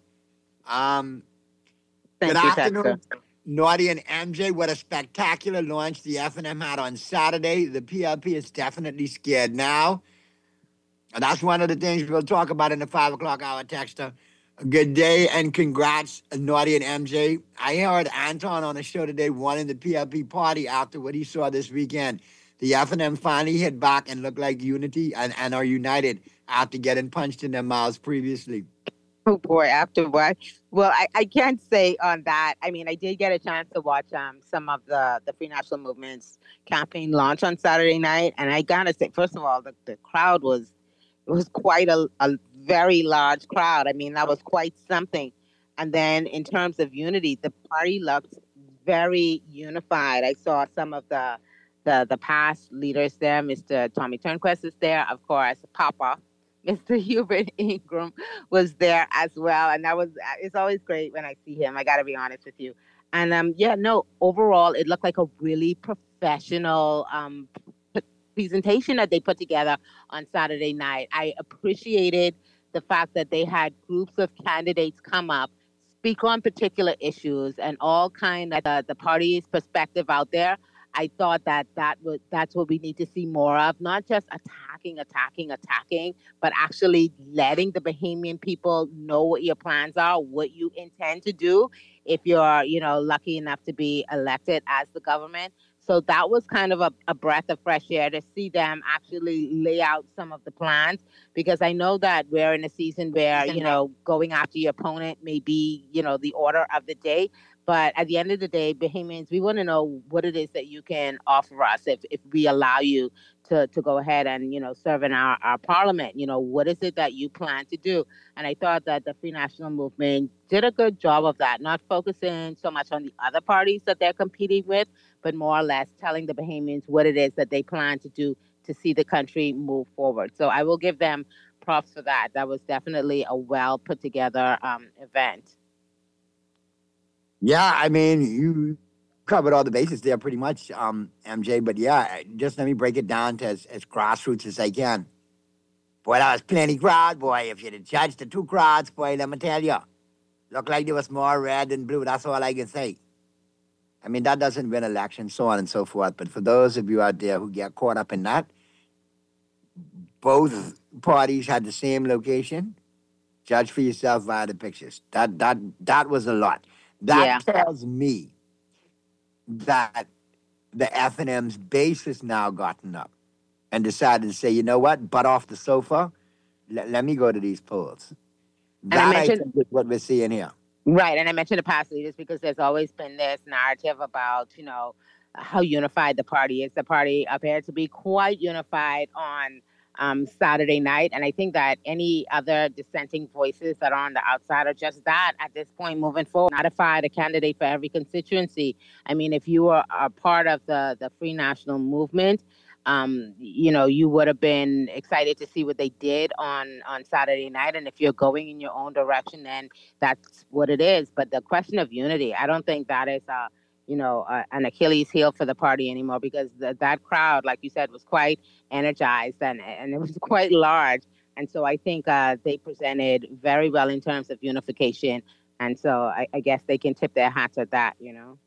Um... Thank Good you, afternoon, Texter. Naughty and M J. What a spectacular launch the F N M had on Saturday. The P L P is definitely scared now. And that's one of the things we'll talk about in the five o'clock hour, Texter. Good day and congrats, Naughty and M J. I heard Anton on the show today wanting the P L P party after what he saw this weekend. The F N M finally hit back and looked like unity and, and are united after getting punched in their mouths previously. Oh boy, after what? Well, I, I can't say on that. I mean, I did get a chance to watch um some of the, the Free National Movement's campaign launch on Saturday night. And I gotta say, first of all, the, the crowd was, it was quite a, a very large crowd. I mean, that was quite something. And then in terms of unity, the party looked very unified. I saw some of the, the, the past leaders there. Mister Tommy Turnquest is there, of course, Papa. Mister Hubert Ingram was there as well. And that was, it's always great when I see him. I got to be honest with you. And um, yeah, no, overall, it looked like a really professional um, p- presentation that they put together on Saturday night. I appreciated the fact that they had groups of candidates come up, speak on particular issues and all kind of the, the party's perspective out there. I thought that that would, that's what we need to see more of, not just attacking, attacking, attacking, but actually letting the Bahamian people know what your plans are, what you intend to do if you're, you know, lucky enough to be elected as the government. So that was kind of a, a breath of fresh air to see them actually lay out some of the plans, because I know that we're in a season where, you know, going after your opponent may be, you know, the order of the day. But at the end of the day, Bahamians, we want to know what it is that you can offer us if, if we allow you to, to go ahead and, you know, serve in our, our parliament. You know, what is it that you plan to do? And I thought that the Free National Movement did a good job of that, not focusing so much on the other parties that they're competing with, but more or less telling the Bahamians what it is that they plan to do to see the country move forward. So I will give them props for that. That was definitely a well put together um, event. Yeah, I mean, you covered all the bases there pretty much, um, M J. But yeah, just let me break it down to as, as grassroots as I can. Boy, that was plenty crowd, boy. If you'd have judged the two crowds, boy, let me tell you. Looked like there was more red than blue. That's all I can say. I mean, that doesn't win elections, so on and so forth. But for those of you out there who get caught up in that, both parties had the same location. Judge for yourself via the pictures. That that that was a lot. That Yeah. tells me that the F and M's base has now gotten up and decided to say, you know what, butt off the sofa. Let, let me go to these polls. I That I, mentioned- think is what we're seeing here. Right, and I mentioned the past leaders because there's always been this narrative about, you know, how unified the party is. The party appeared to be quite unified on um, Saturday night, and I think that any other dissenting voices that are on the outside are just that at this point moving forward. Notify the candidate for every constituency. I mean, if you were a part of the, the Free National Movement, Um, you know, you would have been excited to see what they did on, on Saturday night. And if you're going in your own direction, then that's what it is. But the question of unity, I don't think that is, uh, you know, uh, an Achilles heel for the party anymore, because the, that crowd, like you said, was quite energized and, and it was quite large. And so I think uh, they presented very well in terms of unification. And so I, I guess they can tip their hats at that, you know.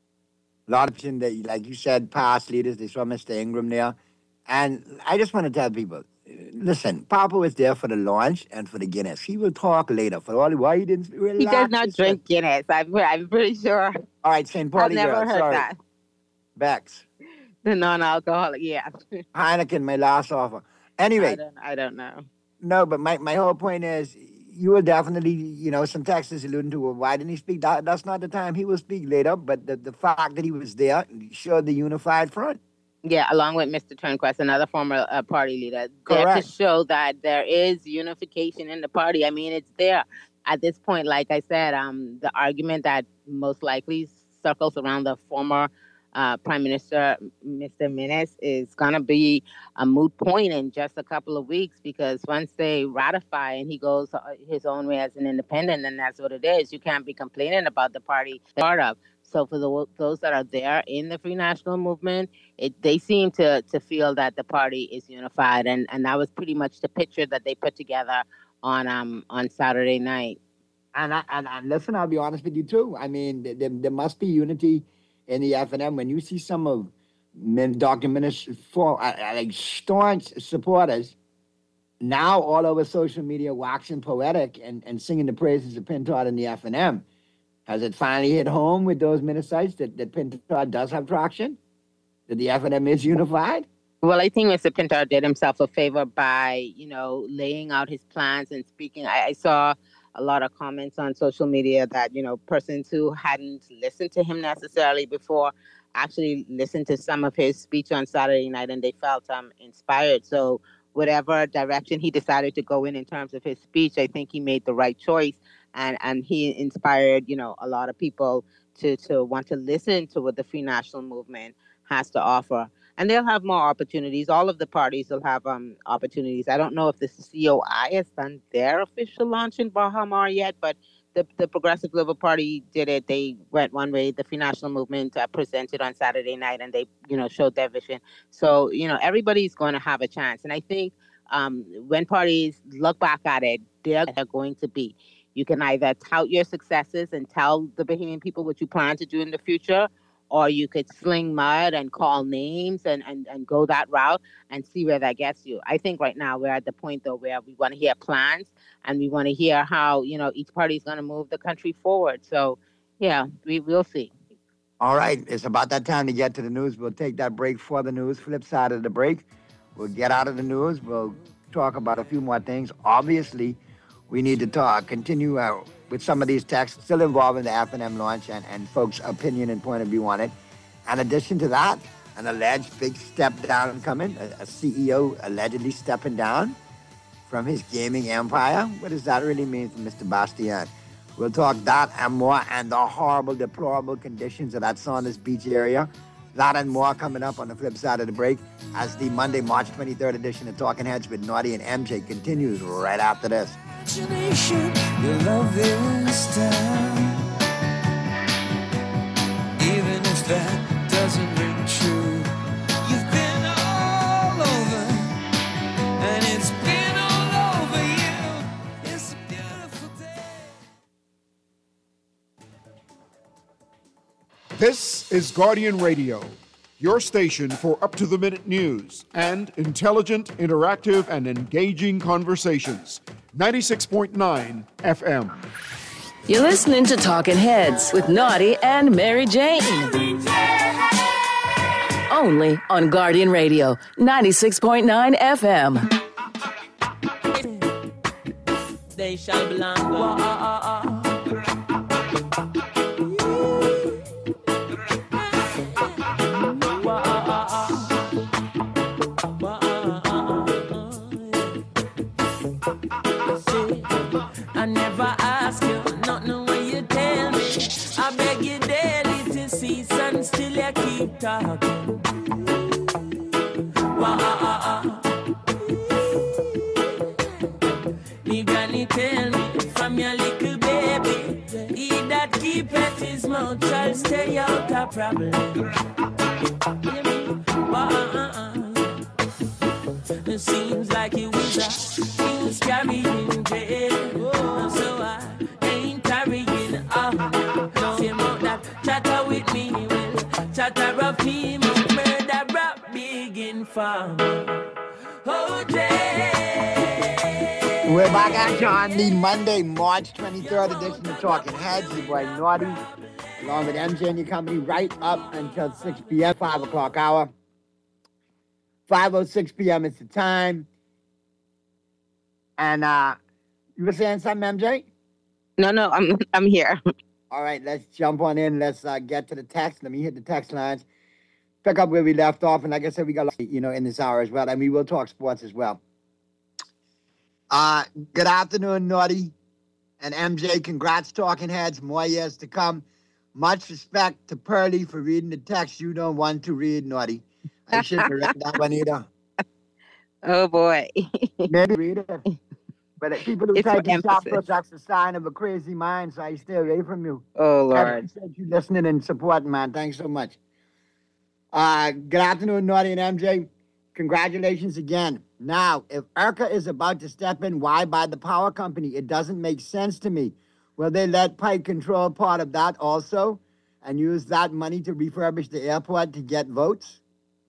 A lot of people, that, like you said, past leaders. They saw Mister Ingram there. And I just want to tell people, listen, Papa was there for the launch and for the Guinness. He will talk later. For all why he didn't relax. He does not his- drink Guinness. I'm, I'm pretty sure. All right, Saint I've Pauli never girl, heard sorry. that. Bex. The non-alcoholic, yeah. Heineken, my last offer. Anyway. I don't, I don't know. No, but my, my whole point is, you will definitely, you know, some texters alluding to, well, why didn't he speak? That, that's not the time. He will speak later, but the, the fact that he was there showed the unified front. Yeah, along with Mister Turnquist, another former uh, party leader, there Correct. to show that there is unification in the party. I mean, it's there at this point. Like I said, um, the argument that most likely circles around the former uh, Prime Minister, Mister Menes, is going to be a moot point in just a couple of weeks, because once they ratify and he goes his own way as an independent, then that's what it is. You can't be complaining about the party they're part of. So for the, those that are there in the Free National Movement, it, they seem to to feel that the party is unified, and, and that was pretty much the picture that they put together on um on Saturday night. And, I, and and listen, I'll be honest with you too. I mean, there, there must be unity in the F and M when you see some of men, Doctor Menes, for uh, like staunch supporters now all over social media waxing poetic and, and singing the praises of Pintard and the F and M. Has it finally hit home with those Menesites that, that Pintard does have traction? That the F and M is unified? Well, I think Mister Pintard did himself a favor by, you know, laying out his plans and speaking. I, I saw a lot of comments on social media that, you know, persons who hadn't listened to him necessarily before actually listened to some of his speech on Saturday night, and they felt um, inspired. So whatever direction he decided to go in in terms of his speech, I think he made the right choice. And and he inspired, you know, a lot of people to, to want to listen to what the Free National Movement has to offer. And they'll have more opportunities. All of the parties will have um opportunities. I don't know if the C O I has done their official launch in Baha Mar yet, but the, the Progressive Liberal Party did it. They went one way. The Free National Movement uh, presented on Saturday night, and they, you know, showed their vision. So, you know, everybody's going to have a chance. And I think um, when parties look back at it, they're, they're going to be. You can either tout your successes and tell the Bahamian people what you plan to do in the future, or you could sling mud and call names and, and, and go that route and see where that gets you. I think right now we're at the point, though, where we want to hear plans and we want to hear how, you know, each party is going to move the country forward. So, yeah, we will see. All right, it's about that time to get to the news. We'll take that break for the news. Flip side of the break, we'll get out of the news. We'll talk about a few more things. Obviously, we need to talk, continue uh, with some of these texts still involving the F and M launch and, and folks' opinion and point of view on it. In addition to that, an alleged big step down coming, a, a C E O allegedly stepping down from his gaming empire. What does that really mean for Mister Bastian? We'll talk that and more, and the horrible, deplorable conditions of that Saunders Beach area. That and more coming up on the flip side of the break as the Monday, March twenty-third edition of Talking Heads with Naughty and M J continues right after this. Your love is down. Even if that doesn't ring true, you've been all over, and it's been all over you. It's a beautiful day. This is Guardian Radio, your station for up-to-the-minute news and intelligent, interactive, and engaging conversations. ninety-six point nine F M. You're listening to Talking Heads with Naughty and Mary Jane. Only on Guardian Radio, ninety-six point nine F M. They shall belong. I never ask you, nothing when you tell me. I beg you daily to cease and still you keep talking. Wah, me granny tell me from your little baby, he that keep at his mouth shall stay out of problem. Wah, it seems like it was a he was carrying jail, so I ain't carrying on. No, him out that chatter with me will chatter of him murder rap begin farm. Oh, Jay. We're back at you on the Monday, March twenty-third edition of Talking Heads. Your boy Naughty, along with M J and your company, right up until six p.m., five o'clock hour. five oh six p.m. is the time. And uh, you were saying something, M J? No, no, I'm I'm here. All right, let's jump on in. Let's uh, get to the text. Let me hit the text lines. Pick up where we left off. And like I said, we got, you know, in this hour as well. And we will talk sports as well. Uh, good afternoon, Naughty and M J. Congrats, Talking Heads. More years to come. Much respect to Pearlie for reading the text you don't want to read, Naughty. I shouldn't have read that one either. Oh, boy. Maybe read it. But people who It's take for the shop emphasis. that's the sign of a crazy mind, so I stay away from you. Oh, I Lord. appreciate you listening and supporting, man. Thanks so much. Uh, good afternoon, Naughty and M J. Congratulations again. Now, if IRCA is about to step in, why buy the power company? It doesn't make sense to me. Will they let Pike control part of that also and use that money to refurbish the airport to get votes?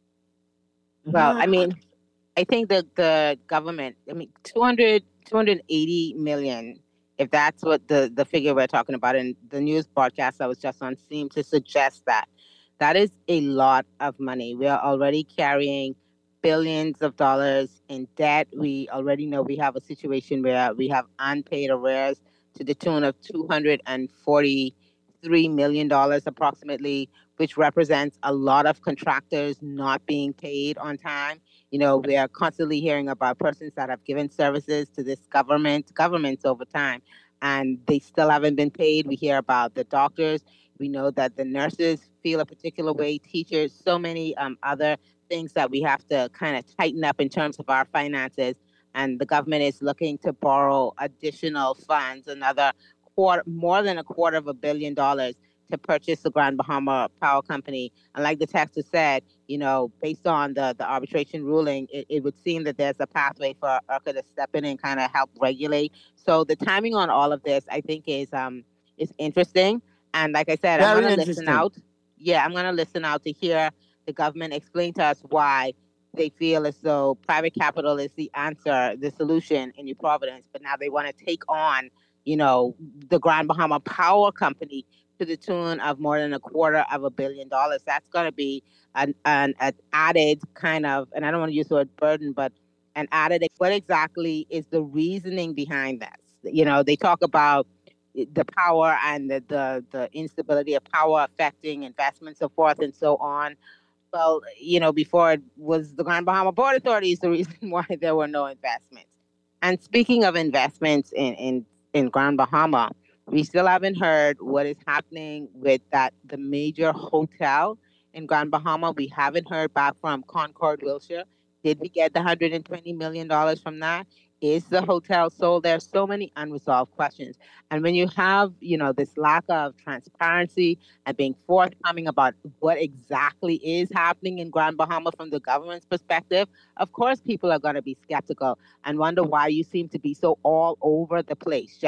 Well, I mean, I think that the government, I mean, two hundred, two hundred eighty million, if that's what the, the figure we're talking about, and the news broadcast I was just on seemed to suggest that. That is a lot of money. We are already carrying billions of dollars in debt. We already know we have a situation where we have unpaid arrears to the tune of two hundred forty-three million dollars approximately, which represents a lot of contractors not being paid on time. You know, we are constantly hearing about persons that have given services to this government, governments over time, and they still haven't been paid. We hear about the doctors. We know that the nurses feel a particular way, teachers, so many um, other things that we have to kind of tighten up in terms of our finances. And the government is looking to borrow additional funds, another quarter, more than a quarter of a billion dollars to purchase the Grand Bahama Power Company. And like the texter said, you know, based on the, the arbitration ruling, it, it would seem that there's a pathway for IRCA to step in and kind of help regulate. So the timing on all of this, I think, is um is interesting. And like I said, Very I'm going to listen interesting. out. Yeah, I'm going to listen out to hear the government explain to us why they feel as though private capital is the answer, the solution in New Providence. But now they want to take on, you know, the Grand Bahama Power Company to the tune of more than a quarter of a billion dollars. That's going to be an, an, an added kind of, and I don't want to use the word burden, but an added, what exactly is the reasoning behind this? You know, they talk about the power and the, the, the instability of power affecting investments, so forth and so on. Well, you know, before it was the Grand Bahama Port Authority is the reason why there were no investments. And speaking of investments in, in, in Grand Bahama, we still haven't heard what is happening with that the major hotel in Grand Bahama. We haven't heard back from Concord Wilshire. Did we get the one hundred twenty million dollars from that? Is the hotel sold? There's so many unresolved questions. And when you have, you know, this lack of transparency and being forthcoming about what exactly is happening in Grand Bahama from the government's perspective, of course people are going to be skeptical and wonder why you seem to be so all over the place, just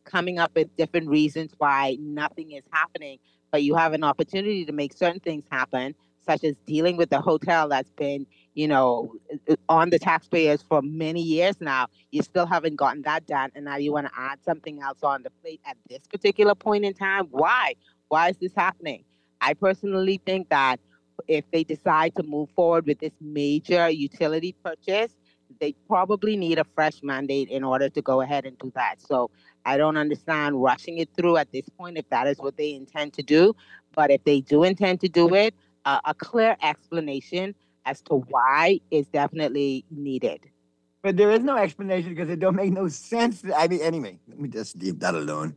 coming up with different reasons why nothing is happening, but you have an opportunity to make certain things happen, such as dealing with the hotel that's been, you know, on the taxpayers for many years now. You still haven't gotten that done, and now you want to add something else on the plate at this particular point in time. Why? Why is this happening? I personally think that if they decide to move forward with this major utility purchase, they probably need a fresh mandate in order to go ahead and do that. So I don't understand rushing it through at this point if that is what they intend to do. But if they do intend to do it, uh, a clear explanation as to why is definitely needed. But there is no explanation because it don't make no sense. I mean, anyway, let me just leave that alone.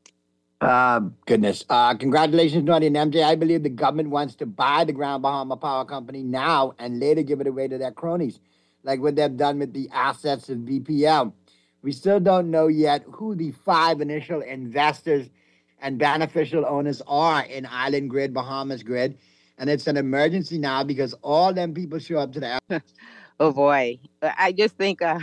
Uh, goodness. Uh, congratulations, Naughty and M J. I believe the government wants to buy the Grand Bahama Power Company now and later give it away to their cronies, like what they've done with the assets of B P L. We still don't know yet who the five initial investors and beneficial owners are in Island Grid, Bahamas Grid. And it's an emergency now because all them people show up to the... Oh, boy. I just think... Uh...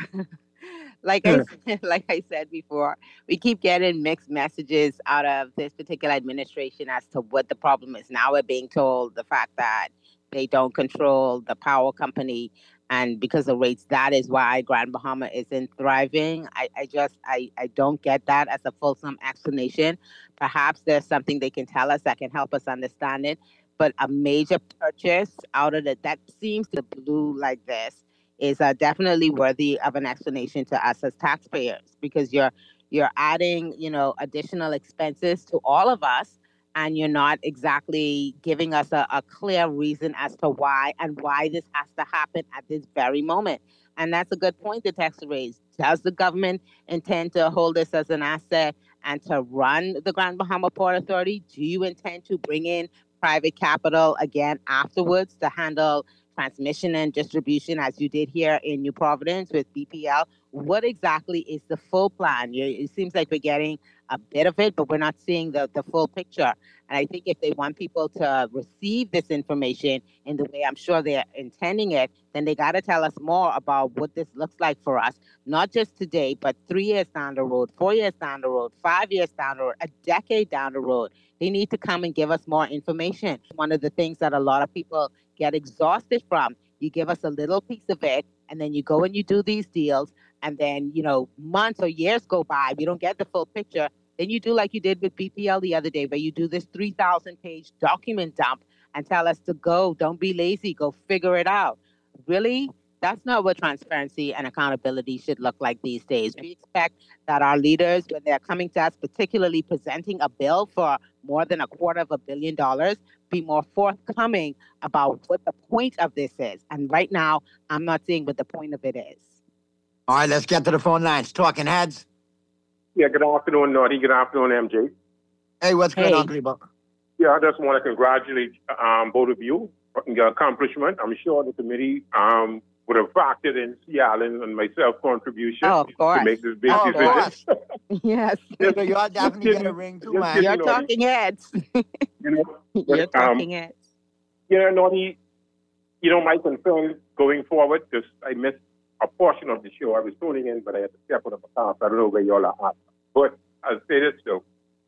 Like I said, like I said before, we keep getting mixed messages out of this particular administration as to what the problem is. Now we're being told the fact that they don't control the power company, and because of rates, that is why Grand Bahama isn't thriving. I, I just, I, I don't get that as a fulsome explanation. Perhaps there's something they can tell us that can help us understand it. But a major purchase out of it that seems to blue like this is uh, definitely worthy of an explanation to us as taxpayers, because you're you're adding, you know, additional expenses to all of us, and you're not exactly giving us a, a clear reason as to why and why this has to happen at this very moment. And that's a good point the text raised. Does the government intend to hold this as an asset and to run the Grand Bahama Port Authority? Do you intend to bring in private capital again afterwards to handle transmission and distribution, as you did here in New Providence with B P L? What exactly is the full plan? You, it seems like we're getting a bit of it, but we're not seeing the, the full picture. And I think if they want people to receive this information in the way I'm sure they're intending it, then they got to tell us more about what this looks like for us, not just today, but three years down the road, four years down the road, five years down the road, a decade down the road. They need to come and give us more information. One of the things that a lot of people get exhausted from, you give us a little piece of it, and then you go and you do these deals, and then, you know, months or years go by, we don't get the full picture. Then you do like you did with B P L the other day, where you do this three thousand page document dump and tell us to go, don't be lazy, go figure it out. Really? That's not what transparency and accountability should look like these days. We expect that our leaders, when they're coming to us, particularly presenting a bill for more than a quarter of a billion dollars, be more forthcoming about what the point of this is. And right now, I'm not seeing what the point of it is. All right, let's get to the phone lines. Talking heads. Yeah, good afternoon, Naughty. Good afternoon, M J. Hey, what's Hey. going on, Clebo? Yeah, I just want to congratulate um, both of you on your accomplishment. I'm sure the committee um, would have factored in C. Allen and myself contribution Oh, of course. to make this big Of decision. course. Yes. You all definitely Just get a ring too, just man. kidding, You're Naughty. talking heads. You know, You're but, um, talking heads. you know, Naughty, you know, my concern going forward, because I missed a portion of the show. I was tuning in, but I had to step out of the car, so I don't know where y'all are at. But I'll say this, though.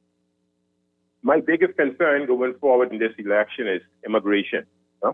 My biggest concern going forward in this election is immigration. You know?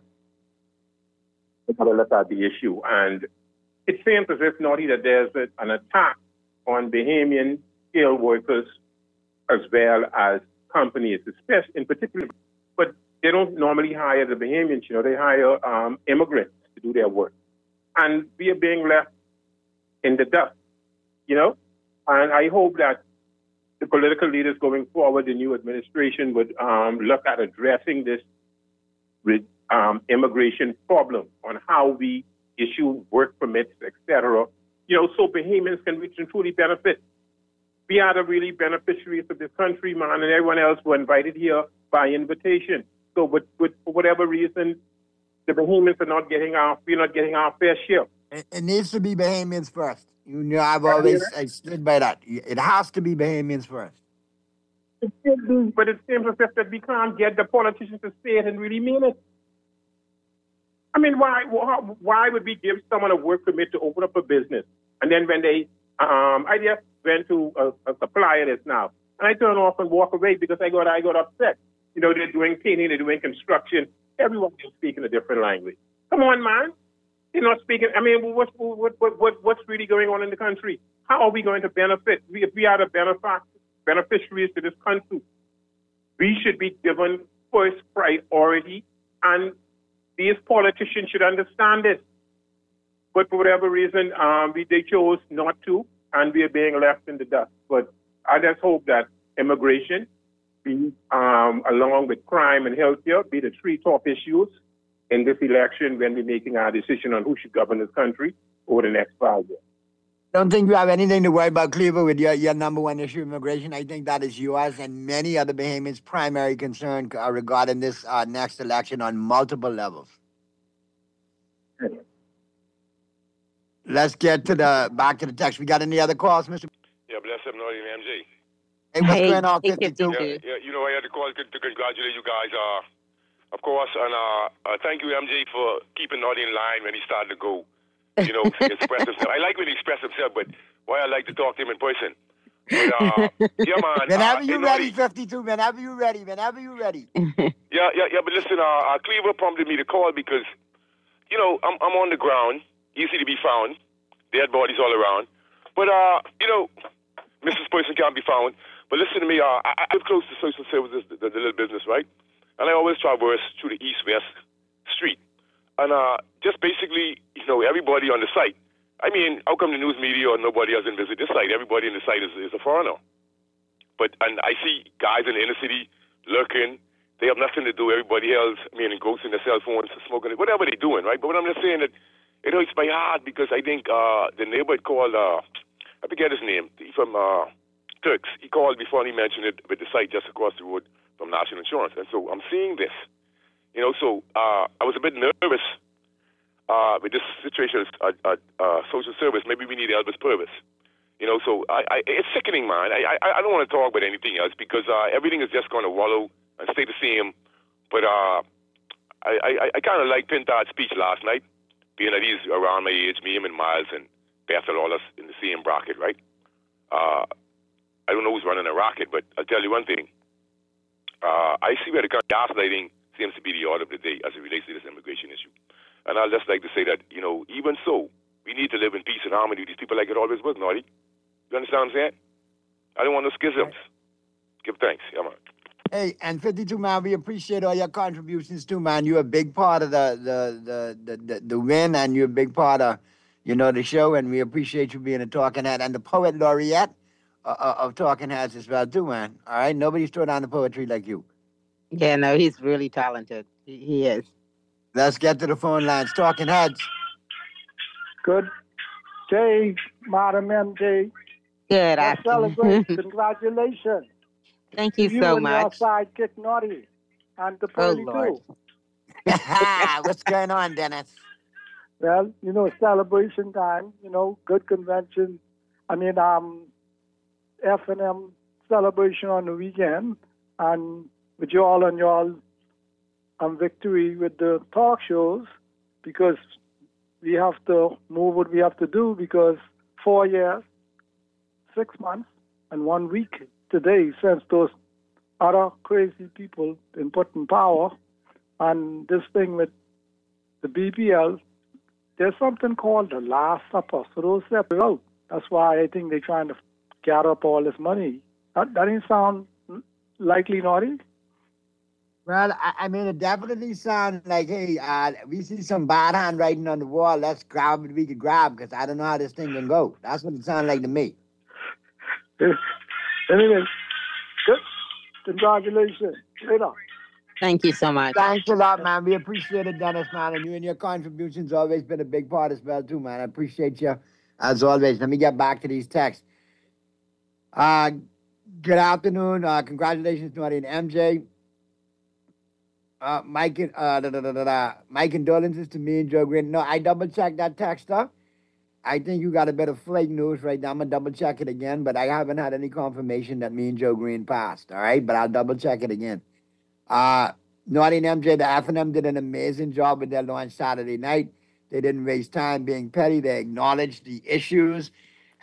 We got to look at the issue. And it seems as if, Naughty, that there's a, an attack on Bahamian skilled workers as well as companies, especially in particular. But they don't normally hire the Bahamians, you know, they hire um, immigrants to do their work. And we are being left in the dust, you know? And I hope that the political leaders going forward, the new administration, would um, look at addressing this with um, immigration problem on how we issue work permits, et cetera, you know, so Bahamians can reach and truly benefit. We are the really beneficiaries of this country, man, and everyone else were invited here by invitation. So, but, but for whatever reason, the Bahamians are not getting our, we're not getting our fair share. It, it needs to be Bahamians first. You know, I've always I stood by that. It has to be Bahamians first. It should be, but it seems as if that we can't get the politicians to say it and really mean it. I mean, why why would we give someone a work permit to open up a business, and then when they Um, I just went to a, a supplier this now, and I turn off and walk away because I got I got upset. You know, they're doing painting, they're doing construction. Everyone is speaking a different language. Come on, man. They're not speaking. I mean, what, what, what, what, what's really going on in the country? How are we going to benefit? We, if we are the benefic- beneficiaries to this country, we should be given first priority, and these politicians should understand it. But for whatever reason, um, we, they chose not to, and we are being left in the dust. But I just hope that immigration, be, um, along with crime and healthcare, be the three top issues in this election when we're making our decision on who should govern this country over the next five years. Don't think you have anything to worry about, Cleaver, with your, your number one issue, immigration. I think that is yours and many other Bahamians' primary concern uh, regarding this uh, next election on multiple levels. Let's get to the back to the text. We got any other calls, Mister Yeah, bless him, Naughty and M J. Hey, what's Hey, going on, hey, fifty-two? Yeah, yeah, you know, I had to call to, to congratulate you guys, uh, of course, and uh, uh, thank you, M J, for keeping Naughty in line when he started to go, you know, express himself. I like when he expressed himself, but why I like to talk to him in person. But, uh, yeah, man. Whenever uh, you hey, ready, Naughty. fifty-two. Whenever you ready. Whenever you ready. Yeah, yeah, yeah, but listen, uh, uh, Cleaver prompted me to call because, you know, I'm, I'm on the ground, easy to be found, dead bodies all around. But, uh, you know, Missus Person can't be found. But listen to me, uh, I, I live close to social services, the, the, the little business, right? And I always traverse through the east-west street. And uh, just basically, you know, everybody on the site, I mean, how come the news media or nobody else visit this site? Everybody in the site is, is a foreigner. But, and I see guys in the inner city lurking. They have nothing to do. Everybody else, I mean, engrossing their cell phones, smoking, whatever they're doing, right? But what I'm just saying that it hurts my heart because I think uh, the neighbor called, uh, I forget his name, he from uh, Turks. He called before and he mentioned it with the site just across the road from National Insurance. And so I'm seeing this. You know, so uh, I was a bit nervous uh, with this situation at uh, uh, social service. Maybe we need Elvis Purvis. You know, so I, I, it's sickening, man. I, I, I don't want to talk about anything else because uh, everything is just going to wallow and stay the same. But uh, I, I, I kind of like Pintard's speech last night, being that he's around my age, me, him, and Miles, and Bethel, all us in the same bracket, right? Uh, I don't know who's running a rocket, but I'll tell you one thing. Uh, I see where the gaslighting seems to be the order of the day as it relates to this immigration issue. And I'd just like to say that, you know, even so, we need to live in peace and harmony with these people like it always was, Naughty. You understand what I'm saying? I don't want no schisms. Give thanks. Yeah, man. Hey, and fifty-two, man, we appreciate all your contributions too, man. You're a big part of the the the the, the, the win, and you're a big part of, you know, the show, and we appreciate you being a talking head and the poet laureate uh, of Talking Heads as well too, man. All right? Nobody's thrown down the poetry like you. Yeah, no, he's really talented. He, he is. Let's get to the phone lines. Talking Heads. Good day, Madam M J. Good Let's afternoon. celebrate. Congratulations. Thank you to so you and much. your sidekick, Naughty, and the Oh, Pearly, Lord. too. What's going on, Dennis? Well, you know, celebration time, you know, good convention. I mean, um, F and M celebration on the weekend, and with you all and y'all um, victory with the talk shows, because we have to move what we have to do, because four years, six months, and one week today since those other crazy people been put in power, and this thing with the B P L, there's something called the Last Supper. So those separate out. That's why I think they're trying to gather up all this money. That, that didn't sound likely, Naughty? Well, I, I mean, it definitely sounds like, hey, uh, we see some bad handwriting on the wall. Let's grab what we can grab, because I don't know how this thing can go. That's what it sounds like to me. Anyway, good. Congratulations. Later. Thank you so much. Thanks a lot, man. We appreciate it, Dennis, man. And you and your contributions always been a big part as well, too, man. I appreciate you, as always. Let me get back to these texts. Uh, good afternoon. Uh, congratulations, Naughty and M J. Uh, Mike, uh, da, da, da, da, da. My condolences to me and Joe Green. No, I double-checked that text, huh? I think you got a bit of fake news right now. I'm going to double-check it again, but I haven't had any confirmation that me and Joe Green passed, all right? But I'll double-check it again. Uh, Naughty and M J, the F and M did an amazing job with their launch Saturday night. They didn't waste time being petty. They acknowledged the issues,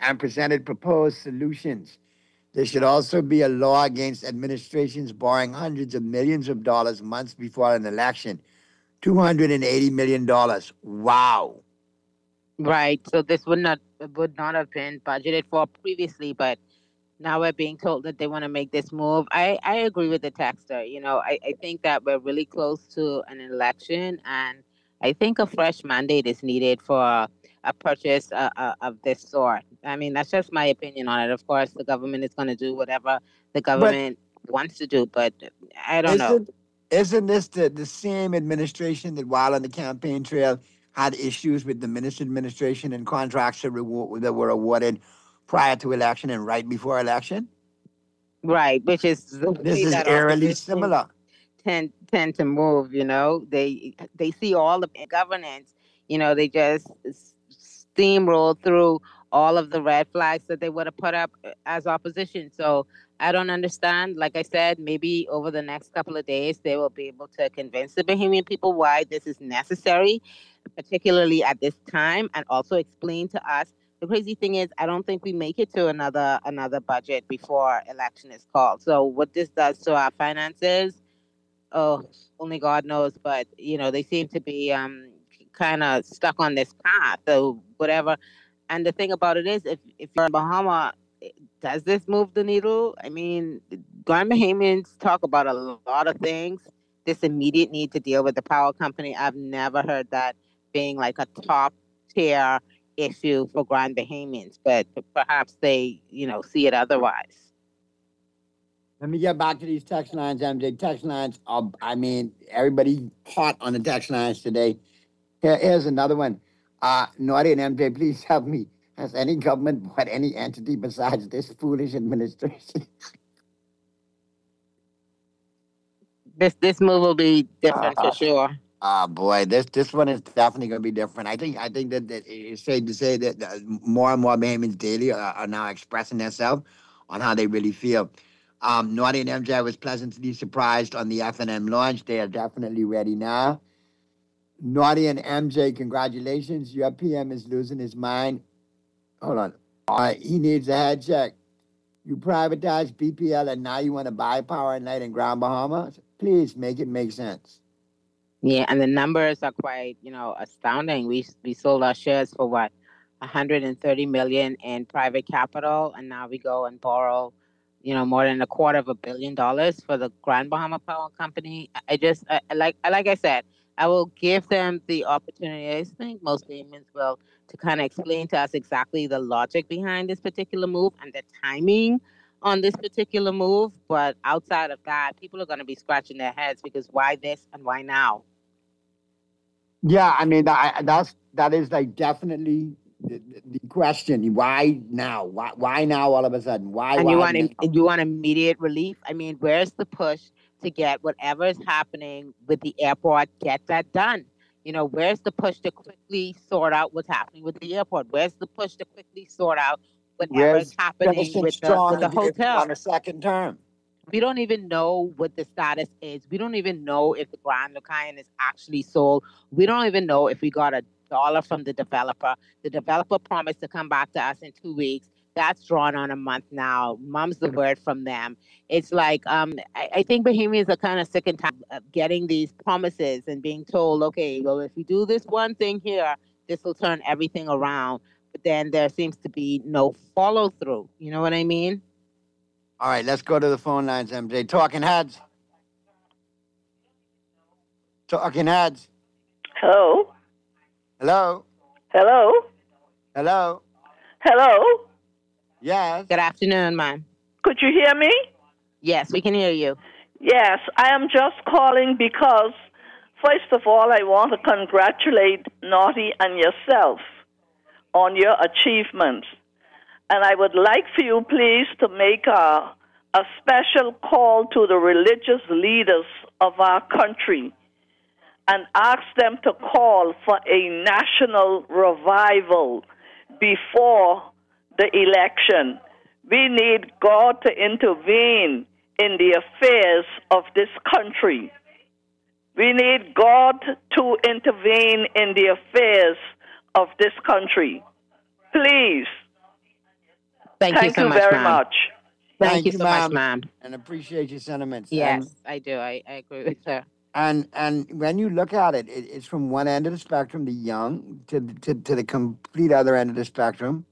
and presented proposed solutions. There should also be a law against administrations borrowing hundreds of millions of dollars months before an election. two hundred eighty million dollars. Wow. Right. So this would not would not have been budgeted for previously, but now we're being told that they want to make this move. I, I agree with the texter. You know, I, I think that we're really close to an election, and I think a fresh mandate is needed for a purchase uh, uh, of this sort. I mean, that's just my opinion on it. Of course, the government is going to do whatever the government but wants to do, but I don't isn't, know. Isn't this the, the same administration that, while on the campaign trail, had issues with the minister administration and contracts that, reward, that were awarded prior to election and right before election? Right, which is the This way is that eerily opposition similar. tend tend to move. You know, they they see all of governance. You know, they just s- steamroll through all of the red flags that they would have put up as opposition. So I don't understand. Like I said, maybe over the next couple of days they will be able to convince the Bahamian people why this is necessary, particularly at this time, and also explain to us. The crazy thing is, I don't think we make it to another another budget before election is called. So what this does to our finances, oh, only God knows. But you know, they seem to be um, kind of stuck on this path. So whatever. And the thing about it is, if if you're in Bahama, does this move the needle? I mean, Grand Bahamians talk about a lot of things. This immediate need to deal with the power company, I've never heard that being like a top tier issue for Grand Bahamians, but perhaps they, you know, see it otherwise. Let me get back to these text lines, M J. Text lines, are, I mean, everybody hot on the text lines today. Here, here's another one. Uh, Naughty and M J, please help me. Has any government bought any entity besides this foolish administration? This this move will be different Uh, for sure. Oh boy, this this one is definitely going to be different. I think I think that, that it's safe to say that uh, more and more Bahamians daily are, are now expressing themselves on how they really feel. Um, Naughty and M J was pleasantly surprised on the F N M launch. They are definitely ready now. Naughty and M J, congratulations. Your P M is losing his mind. Hold on. Uh, he needs a head check. You privatized B P L and now you want to buy Power and Light in Grand Bahama? Please make it make sense. Yeah, and the numbers are quite, you know, astounding. We we sold our shares for what, one hundred thirty million in private capital, and now we go and borrow, you know, more than a quarter of a billion dollars for the Grand Bahama Power Company. I I just I, I like I like I said, I will give them the opportunity. I think most Bahamians will, to kind of explain to us exactly the logic behind this particular move and the timing on this particular move. But outside of that, people are going to be scratching their heads because why this and why now? Yeah, I mean that that's that is like definitely the, the question. Why now? Why why now all of a sudden? Why And why you want now? im- you want immediate relief? I mean, where's the push to get whatever is happening with the airport, get that done? You know, where's the push to quickly sort out what's happening with the airport? Where's the push to quickly sort out whatever is Where's happening finishing with the strong with the and getting hotel? on a second term? We don't even know what the status is. We don't even know if the Grand Lucayan is actually sold. We don't even know if we got a dollar from the developer. The developer promised to come back to us in two weeks. That's drawn on a month now. Mum's the word from them. It's like, um, I, I think Bahamians are kind of sick and tired of getting these promises and being told, okay, well, if we do this one thing here, this will turn everything around. But then there seems to be no follow through. You know what I mean? All right, let's go to the phone lines, M J. Talking heads. Talking heads. Hello? Hello. Hello? Hello. Hello? Yes. Good afternoon, ma'am. Could you hear me? Yes, we can hear you. Yes, I am just calling because, first of all, I want to congratulate Naughty and yourself on your achievements. And I would like for you, please, to make a, a special call to the religious leaders of our country and ask them to call for a national revival before the election. We need God to intervene in the affairs of this country. We need God to intervene in the affairs of this country. Please. Thank, Thank you so you much, very ma'am. much. Thank, you so much, ma'am. And appreciate your sentiments. Yes, And, I do. I, I agree with her. and and when you look at it, it, it's from one end of the spectrum, the young, to, the- to to the complete other end of the spectrum.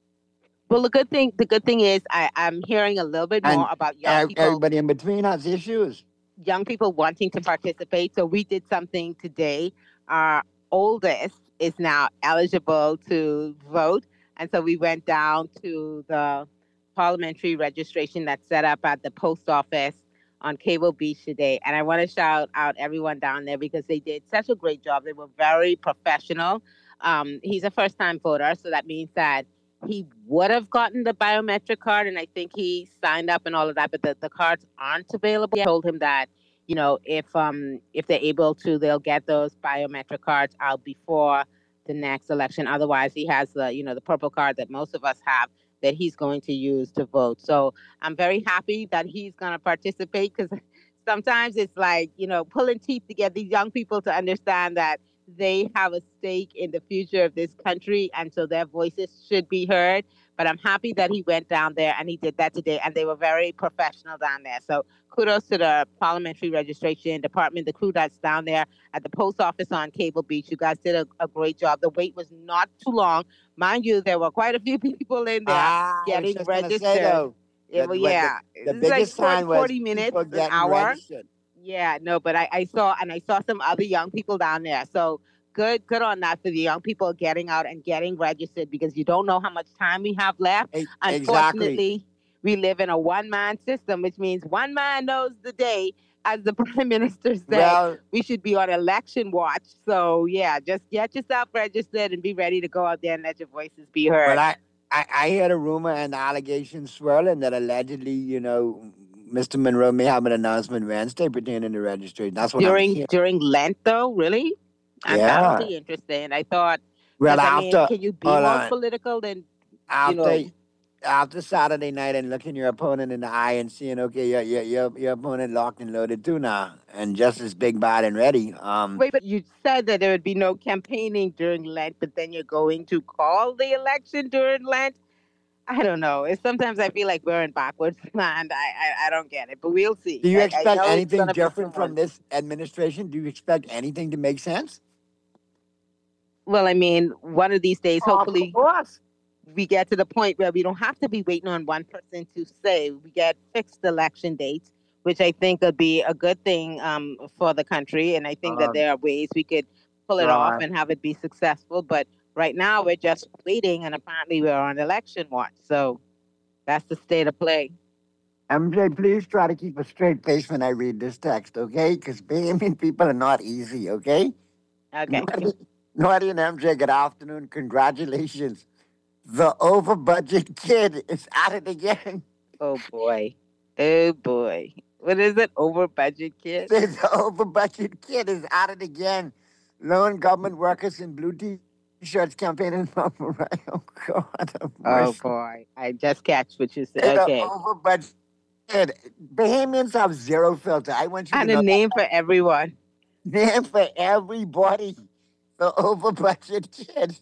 Well, the good thing, the good thing is, I, I'm hearing a little bit And more about young ev- people, everybody in between has issues. young people wanting to participate. So we did something today. Our oldest is now eligible to vote, and so we went down to the parliamentary registration that's set up at the post office on Cable Beach today. And I want to shout out everyone down there because they did such a great job. They were very professional. Um, he's a first-time voter, so that means that he would have gotten the biometric card, and I think he signed up and all of that, but the, the cards aren't available. I told him that, you know, if um if they're able to, they'll get those biometric cards out before the next election. Otherwise, he has the, you know, the purple card that most of us have that he's going to use to vote. So I'm very happy that he's going to participate, because sometimes it's like, you know, pulling teeth to get these young people to understand that they have a stake in the future of this country, and so their voices should be heard. But I'm happy that he went down there and he did that today, and they were very professional down there. So kudos to the parliamentary registration department, the crew that's down there at the post office on Cable Beach. You guys did a, a great job. The wait was not too long. Mind you, there were quite a few people in there Ah, I was getting just gonna registered. say, though, It that was- what the- yeah, the It was like biggest forty, sign was forty minutes, people an getting hour. registered. Yeah, no, but I, I saw, and I saw some other young people down there. So good, good on that for the young people getting out and getting registered, because you don't know how much time we have left. E- Unfortunately, we live in a one-man system, which means one man knows the day. As the prime minister said, Well- we should be on election watch. So yeah, just get yourself registered and be ready to go out there and let your voices be heard. But I, I, I heard a rumor and allegations swirling that allegedly, you know, Mister Monroe may have an announcement Wednesday pertaining to registration. That's what I'm during hearing. during Lent, though, really? And Yeah. that'll be interesting. I thought. Well, 'cause, I mean, after- can you be hold more on. political than you After, know? after Saturday night and looking your opponent in the eye and seeing, okay, your, your, your, your opponent locked and loaded too now, and just as big, bad, and ready. Um, Wait, but you said that there would be no campaigning during Lent, but then you're going to call the election during Lent. I don't know. It's sometimes I feel like we're in backwards land. I, I I don't get it, but we'll see. do you I- I expect know it's anything gonna be different fun. from this administration? Do you expect anything to make sense? Well, I mean, one of these days, hopefully, course. we get to the point where we don't have to be waiting on one person to say. We get fixed election dates, which I think would be a good thing um, for the country. And I think that Um, there are ways we could pull it off right. and have it be successful. But right now, we're just waiting, and apparently, we're on election watch. So that's the state of play. M J, please try to keep a straight face when I read this text, okay? Because Bahamian people are not easy, okay? Okay. Naughty, Naughty and M J, good afternoon. Congratulations. The over budget kid is at it again. Oh boy. Oh boy. What is it? Over budget kid? The over budget kid is at it again. Lone government workers in blue t-shirts campaigning for Mariah. Oh, God. Of Oh mercy. boy. I just catch what you Hey, said. the Okay. over budget kid. Bahamians have zero filter. I want you And to a know name for everyone. name for everybody. The over budget kid.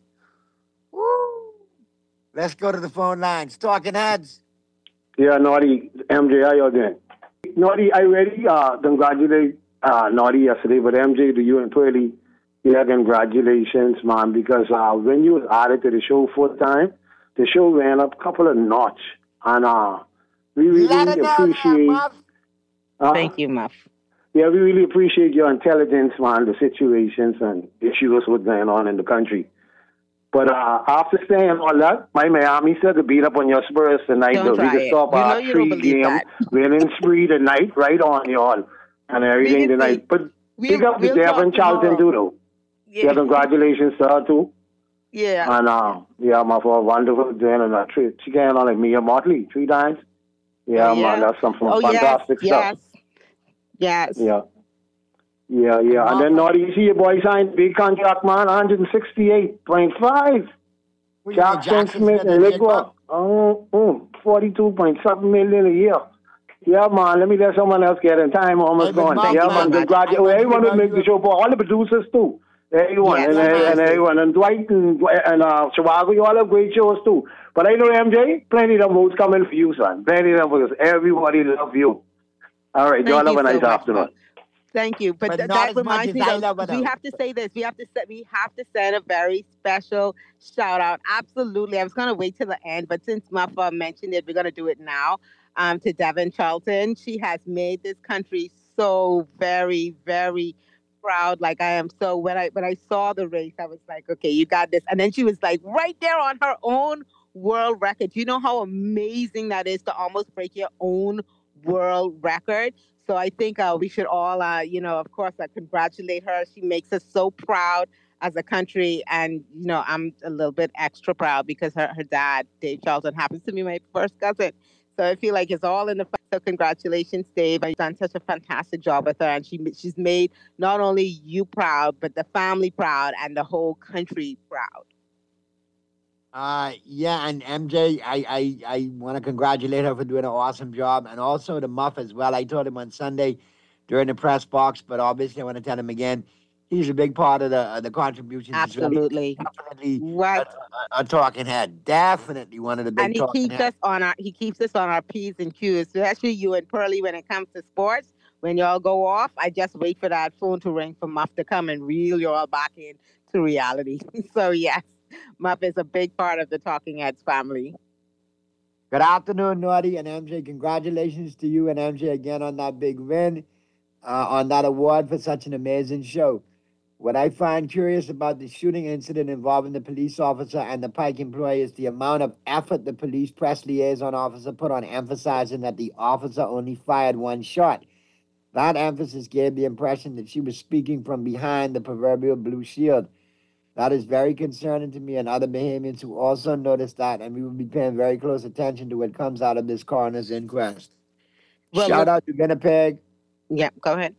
Woo. Let's go to the phone lines. Talking heads. Yeah, Naughty, M J, how you doing? Naughty, I really uh, congratulate uh, Naughty yesterday, but M J, to you and Pearly, yeah, congratulations, man, because uh, when you was added to the show full time, the show ran up a couple of notch, and uh, we really Let it know, appreciate. Muff. Uh, Thank you, Muff. Yeah, we really appreciate your intelligence, man, the situations and issues what's going on in the country. But uh, after saying all that, my Miami said to beat up on your Spurs tonight. Don't though. try we could it. stop You know our you don't believe three-game that. winning spree tonight, right on y'all, and everything can tonight. see. But We'll- pick up we'll to Devin talk Charlton, tomorrow. too, though. Yeah. Yeah, congratulations to her, too. Yeah. And, uh, yeah, my for a wonderful doing and a trip. She came on like Mia Motley three times. Yeah, Oh, man, yeah. that's some Oh, fantastic yes, stuff. yes, yes. Yeah. Yeah, yeah. And then, Naughty, you see your boy signed big contract, man, one sixty-eight point five. What, you mean Jackson Jackson Smith Smith and and Ligwa. Oh, mm, forty-two point seven million a year. Yeah, man, let me let someone else get in. Time almost Hey, but gone. Mark, Yeah, man, man, I- I congratulations. want you Everyone to will know make you- the show for all the producers, too. Everyone, Yes, and, and, and absolutely. everyone, and Dwight and, and uh, Chicago, you all have great shows too. But I know M J, plenty of them votes coming for you, son. Plenty of them votes. Everybody love you. All right, y'all Thank have you a nice so much, afternoon. Mark. Thank you. But, But th- not that as much reminds as me, I though, love her, we though. have to say this. We have to set. We have to send a very special shout out. Absolutely. I was gonna wait till the end, but since Mufa mentioned it, we're gonna do it now. Um, to Devin Charlton, she has made this country so very, very proud. Like I am so when I when I saw the race, I was like, okay, you got this. And then she was like right there on her own world record. Do you know how amazing that is to almost break your own world record? So I think uh, we should all, uh, you know, of course, uh, congratulate her. She makes us so proud as a country. And, you know, I'm a little bit extra proud because her, her dad, Dave Charlton, happens to be my first cousin. So I feel like it's all in the fact. So congratulations, Dave. You've done such a fantastic job with her. And she she's made not only you proud, but the family proud and the whole country proud. Uh, yeah, and M J, I, I, I want to congratulate her for doing an awesome job, and also the Muff as well. I told him on Sunday during the press box, but obviously I want to tell him again. He's a big part of the uh, the contributions. as well. He's Absolutely. definitely What? a, a, a talking head. Definitely one of the big And he talking keeps heads. us on our he keeps us on our P's and Q's, especially you and Pearlie when it comes to sports. When y'all go off, I just wait for that phone to ring for Muff to come and reel you all back in to reality. So yes, Muff is a big part of the Talking Heads family. Good afternoon, Naughty and M J. Congratulations to you and M J again on that big win, uh, on that award for such an amazing show. What I find curious about the shooting incident involving the police officer and the Pike employee is the amount of effort the police press liaison officer put on emphasizing that the officer only fired one shot. That emphasis gave the impression that she was speaking from behind the proverbial blue shield. That is very concerning to me and other Bahamians who also noticed that, and we will be paying very close attention to what comes out of this coroner's inquest. Well, Shout look- out to Winnipeg. Yeah, go ahead.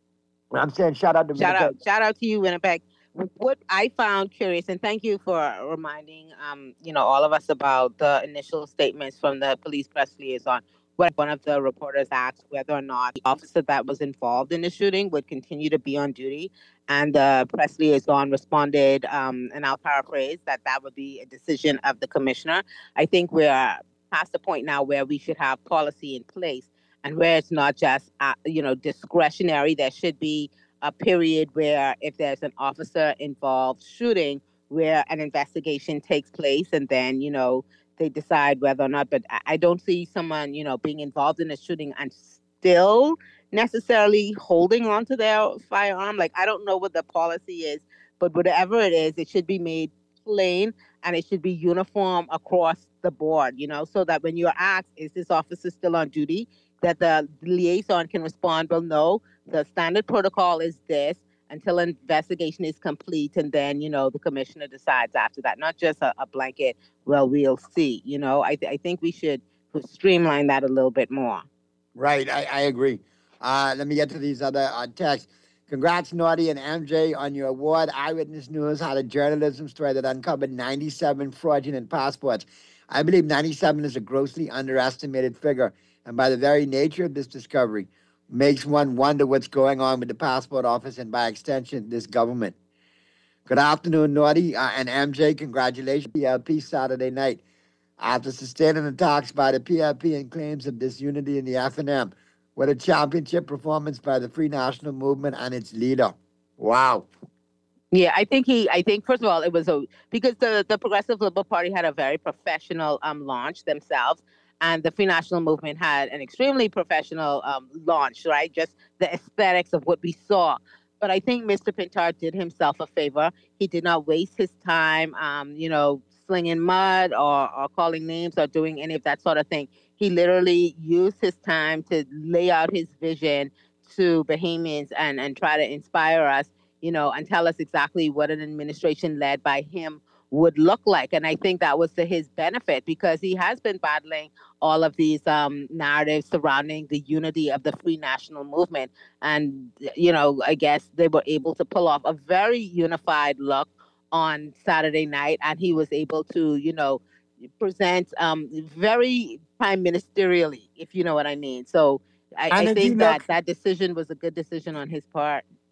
I'm saying shout out to Shout Winnipeg. out, shout out to you, Winnipeg. What I found curious, and thank you for reminding, um, you know, all of us about the initial statements from the police press liaison. Where one of the reporters asked whether or not the officer that was involved in the shooting would continue to be on duty, and the press liaison responded, um, and I'll paraphrase, that that would be a decision of the commissioner. I think we're past the point now where we should have policy in place, and where it's not just, uh, you know, discretionary. There should be a period where if there's an officer involved shooting, where an investigation takes place, and then, you know, they decide whether or not. But I- I don't see someone, you know, being involved in a shooting and still necessarily holding on to their firearm. Like, I don't know what the policy is, but whatever it is, it should be made plain and it should be uniform across the board, you know, so that when you're asked, is this officer still on duty, that the liaison can respond, well, no, the standard protocol is this until an investigation is complete, and then, you know, the commissioner decides after that, not just a, a blanket, well, we'll see, you know. I, th- I think we should streamline that a little bit more. Right, I, I agree. Uh, let me get to these other uh, texts. Congrats, Naughty and M J, on your award. Eyewitness News had a journalism story that uncovered ninety-seven fraudulent passports. I believe ninety-seven is a grossly underestimated figure, and by the very nature of this discovery, makes one wonder what's going on with the passport office and, by extension, this government. Good afternoon, Naughty uh, and M J. Congratulations, P L P Saturday night. After sustaining attacks by the P L P and claims of disunity in the F N M, what a championship performance by the Free National Movement and its leader. Wow. Yeah, I think he, I think, first of all, it was a, because the, the Progressive Liberal Party had a very professional um, launch themselves, and the Free National Movement had an extremely professional um, launch, right? Just the aesthetics of what we saw. But I think Mister Pintard did himself a favor. He did not waste his time, um, you know, slinging mud or, or calling names or doing any of that sort of thing. He literally used his time to lay out his vision to Bahamians and, and try to inspire us, you know, and tell us exactly what an administration led by him would look like. And I think that was to his benefit, because he has been battling all of these um, narratives surrounding the unity of the Free National Movement. And, you know, I guess they were able to pull off a very unified look on Saturday night. And he was able to, you know, present um, very prime ministerially, if you know what I mean. So I, And I if you think that look- that decision was a good decision on his part.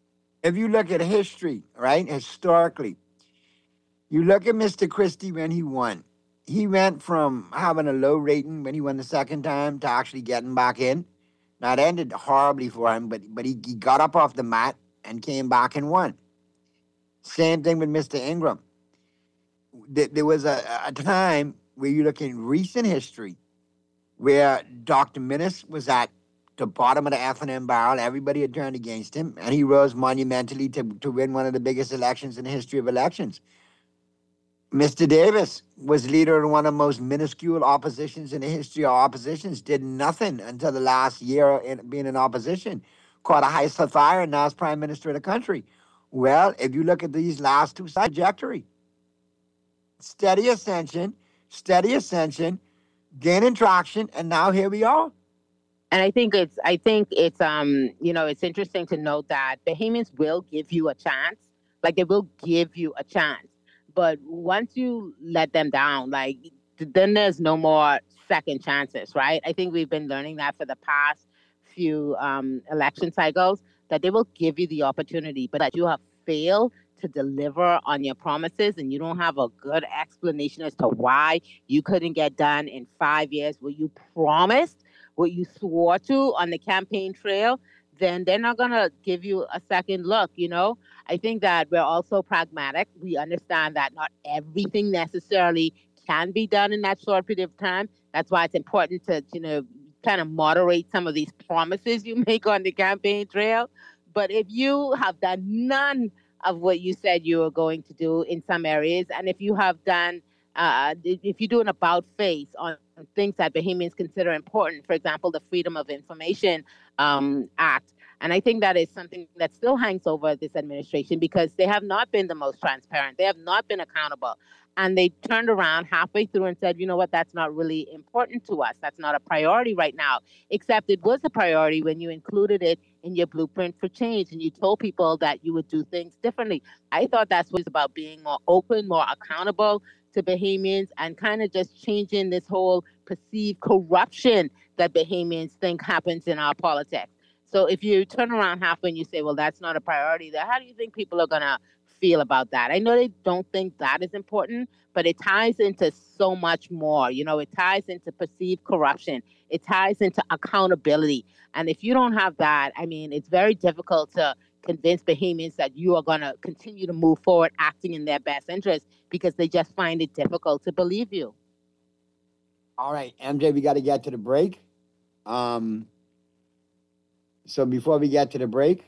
if you look at history, right, historically, you look at Mister Christie when he won. He went from having a low rating when he won the second time to actually getting back in. Now, it ended horribly for him, but but he, he got up off the mat and came back and won. Same thing with Mister Ingram. There, there was a, a time where you look in recent history where Doctor Minnis was at the bottom of the F and M barrel. Everybody had turned against him, and he rose monumentally to, to win one of the biggest elections in the history of elections. Mister Davis was leader of one of the most minuscule oppositions in the history of oppositions, did nothing until the last year in, being in opposition, caught a high fire, and now is prime minister of the country. Well, if you look at these last two sides, trajectory, steady ascension, steady ascension, gaining traction, and now here we are. And I think it's, I think it's, um, you know, it's interesting to note that Bahamians will give you a chance. Like, they will give you a chance. But once you let them down, like, then there's no more second chances, right? I think we've been learning that for the past few um, election cycles, that they will give you the opportunity, but that you have failed to deliver on your promises and you don't have a good explanation as to why you couldn't get done in five years what you promised, what you swore to on the campaign trail, then they're not going to give you a second look, you know? I think that we're also pragmatic. We understand that not everything necessarily can be done in that short period of time. That's why it's important to, you know, kind of moderate some of these promises you make on the campaign trail. But if you have done none of what you said you were going to do in some areas, and if you have done, uh, if you do an about face on things that Bahamians consider important, for example, the Freedom of Information um, Act, and I think that is something that still hangs over this administration because they have not been the most transparent. They have not been accountable. And they turned around halfway through and said, you know what, that's not really important to us. That's not a priority right now. Except it was a priority when you included it in your blueprint for change and you told people that you would do things differently. I thought that was about being more open, more accountable to Bahamians and kind of just changing this whole perceived corruption that Bahamians think happens in our politics. So if you turn around halfway and you say, well, that's not a priority, then how do you think people are going to feel about that? I know they don't think that is important, but it ties into so much more. You know, it ties into perceived corruption. It ties into accountability. And if you don't have that, I mean, it's very difficult to convince Bahamians that you are going to continue to move forward acting in their best interest because they just find it difficult to believe you. All right, M J, we got to get to the break. Um, so before we get to the break,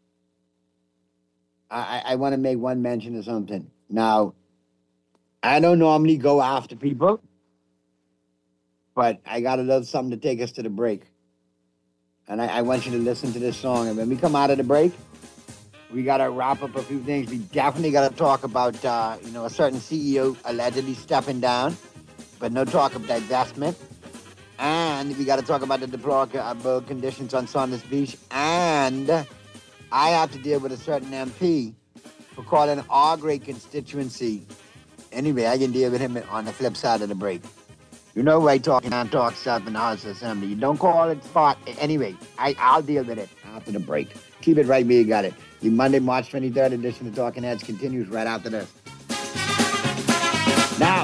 I, I want to make one mention of something. Now, I don't normally go after people, but I got a little something to take us to the break. And I, I want you to listen to this song. And when we come out of the break, we got to wrap up a few things. We definitely got to talk about, uh, you know, a certain C E O allegedly stepping down, but no talk of divestment. And we got to talk about the deplorable conditions on Saunders Beach. And I have to deal with a certain M P for calling our great constituency. Anyway, I can deal with him on the flip side of the break. You know I talk and talk stuff in the House of Assembly. You don't call it spot. Anyway, I, I'll deal with it after the break. Keep it right where you got it. The Monday, March twenty-third edition of Talking Heads continues right after this. Now.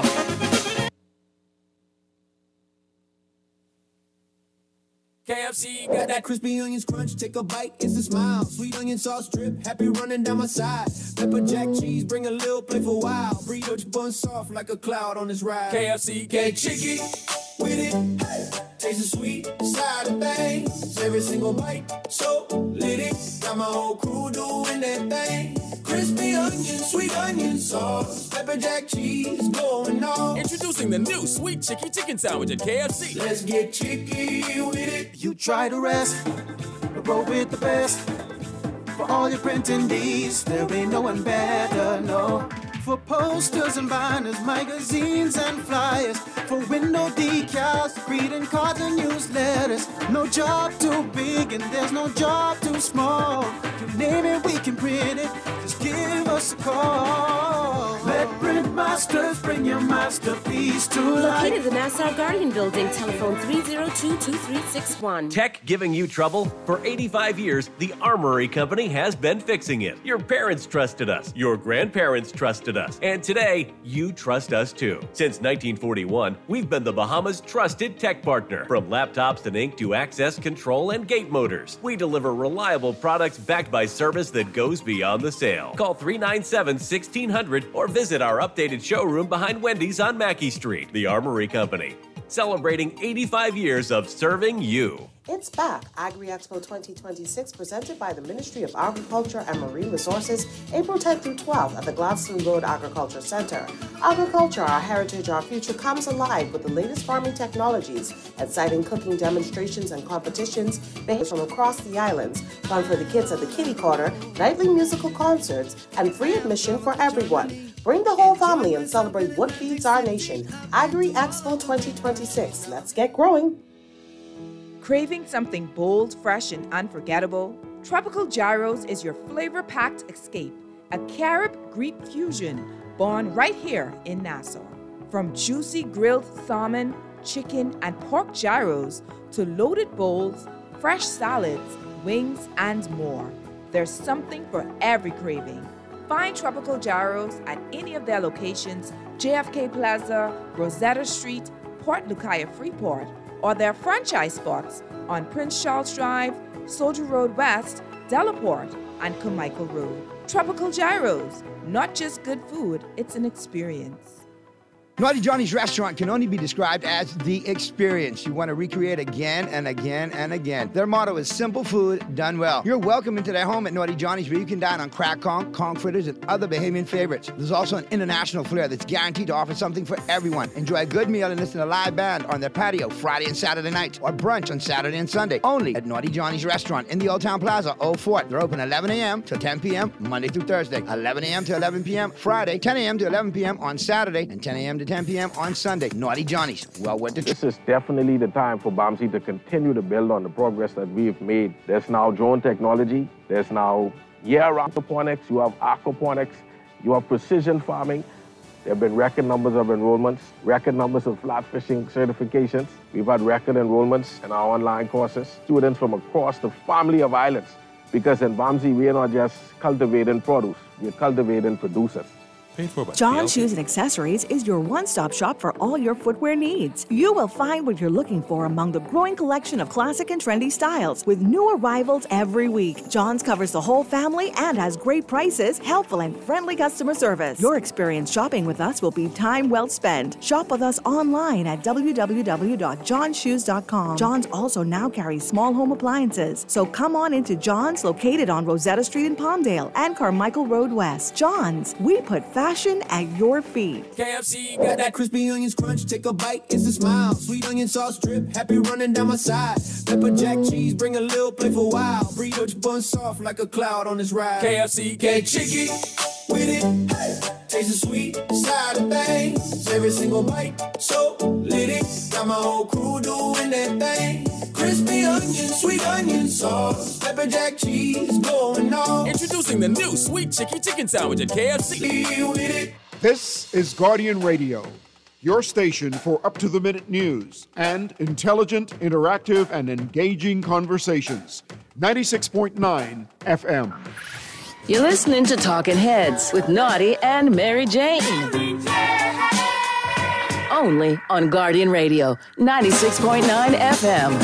K F C got that crispy onions crunch. Take a bite, it's a smile. Sweet onion sauce drip, happy running down my side. Pepper jack cheese, bring a little playful wow. Brioche bun soft like a cloud on this ride. K F C, get chicky with it. Hey. Taste the sweet side of things. Every single bite, so lit it. Got my whole crew doing that thing. Crispy onion, sweet onion sauce. Pepper jack cheese, going on. Introducing the new Sweet Chicky Chicken Sandwich at K F C. Let's get chicky with it. You try to rest, but roll with the best. For all your printing needs, there ain't no one better, no. For posters and banners, magazines and flyers. For window decals, greeting cards and newsletters. No job too big and there's no job too small. You name it, we can print it. Just give us a call. Let Print Masters bring your masterpiece. keys to life. Located in the Nassau Guardian Building, telephone three oh two, two three six one. Tech giving you trouble? For eighty-five years, the Armory Company has been fixing it. Your parents trusted us. Your grandparents trusted us. And today, you trust us too. Since nineteen forty-one, we've been the Bahamas' trusted tech partner. From laptops and ink to access control and gate motors, we deliver reliable products backed by service that goes beyond the sale. Call three nine seven, sixteen hundred or visit our updated showroom behind Wendy's on Mackey Street. The Armory Company, celebrating eighty-five years of serving you. It's back. Agri-Expo twenty twenty-six, presented by the Ministry of Agriculture and Marine Resources, April tenth through twelfth at the Gladstone Road Agriculture Center. Agriculture, our heritage, our future, comes alive with the latest farming technologies, exciting cooking demonstrations and competitions based from across the islands, fun for the kids at the Kitty Corner, nightly musical concerts, and free admission for everyone. Bring the whole family and celebrate what feeds our nation. Agri-Expo twenty twenty-six. Let's get growing. Craving something bold, fresh, and unforgettable? Tropical Gyros is your flavor-packed escape, a Carib-Greek fusion born right here in Nassau. From juicy grilled salmon, chicken, and pork gyros to loaded bowls, fresh salads, wings, and more, there's something for every craving. Find Tropical Gyros at any of their locations, J F K Plaza, Rosetta Street, Port Lucaya Freeport, or their franchise spots on Prince Charles Drive, Soldier Road West, Delaport, and Carmichael Road. Tropical Gyros, not just good food, it's an experience. Naughty Johnny's restaurant can only be described as the experience you want to recreate again and again and again. Their motto is simple food done well. You're welcome into their home at Naughty Johnny's, where you can dine on crack conch, conch fritters, and other Bahamian favorites. There's also an international flair that's guaranteed to offer something for everyone. Enjoy a good meal and listen to a live band on their patio Friday and Saturday nights, or brunch on Saturday and Sunday, only at Naughty Johnny's restaurant in the Old Town Plaza, Old Fort. They're open eleven a.m. to ten p.m. Monday through Thursday, eleven a.m. to eleven p.m. Friday, ten a.m. to eleven p.m. on Saturday, and ten a.m. to ten p.m. on Sunday. Naughty Johnny's, well worth the trip. This is definitely the time for BAMSI to continue to build on the progress that we've made. There's now drone technology. There's now year-round aquaponics. You have aquaponics. You have precision farming. There have been record numbers of enrollments, record numbers of flat fishing certifications. We've had record enrollments in our online courses. Students from across the family of islands. Because in BAMSI, we are not just cultivating produce. We're cultivating producers. John Shoes and Accessories is your one-stop shop for all your footwear needs. You will find what you're looking for among the growing collection of classic and trendy styles with new arrivals every week. John's covers the whole family and has great prices, helpful and friendly customer service. Your experience shopping with us will be time well spent. Shop with us online at w w w dot john shoes dot com. John's also now carries small home appliances, so come on into John's, located on Rosetta Street in Palmdale and Carmichael Road West. John's, we put fashion at your feet. K F C got that crispy onions crunch. Take a bite, it's a smile. Sweet onion sauce drip, happy running down my side. Pepper jack cheese, bring a little playful wow. Brioche bun soft like a cloud on this ride. K F C, get chicky with it. Hey, taste the sweet side of things. Every single bite, so lit it. Got my whole crew doing that thing. Crispy onion, sweet onion sauce. Pepper jack cheese, going on. Introducing the new Sweet Chicky Chicken Sandwich at K F C. This is Guardian Radio, your station for up-to-the-minute news and intelligent, interactive, and engaging conversations. ninety-six point nine F M. You're listening to Talking Heads with Naughty and Mary Jane. Only on Guardian Radio, ninety-six point nine F M.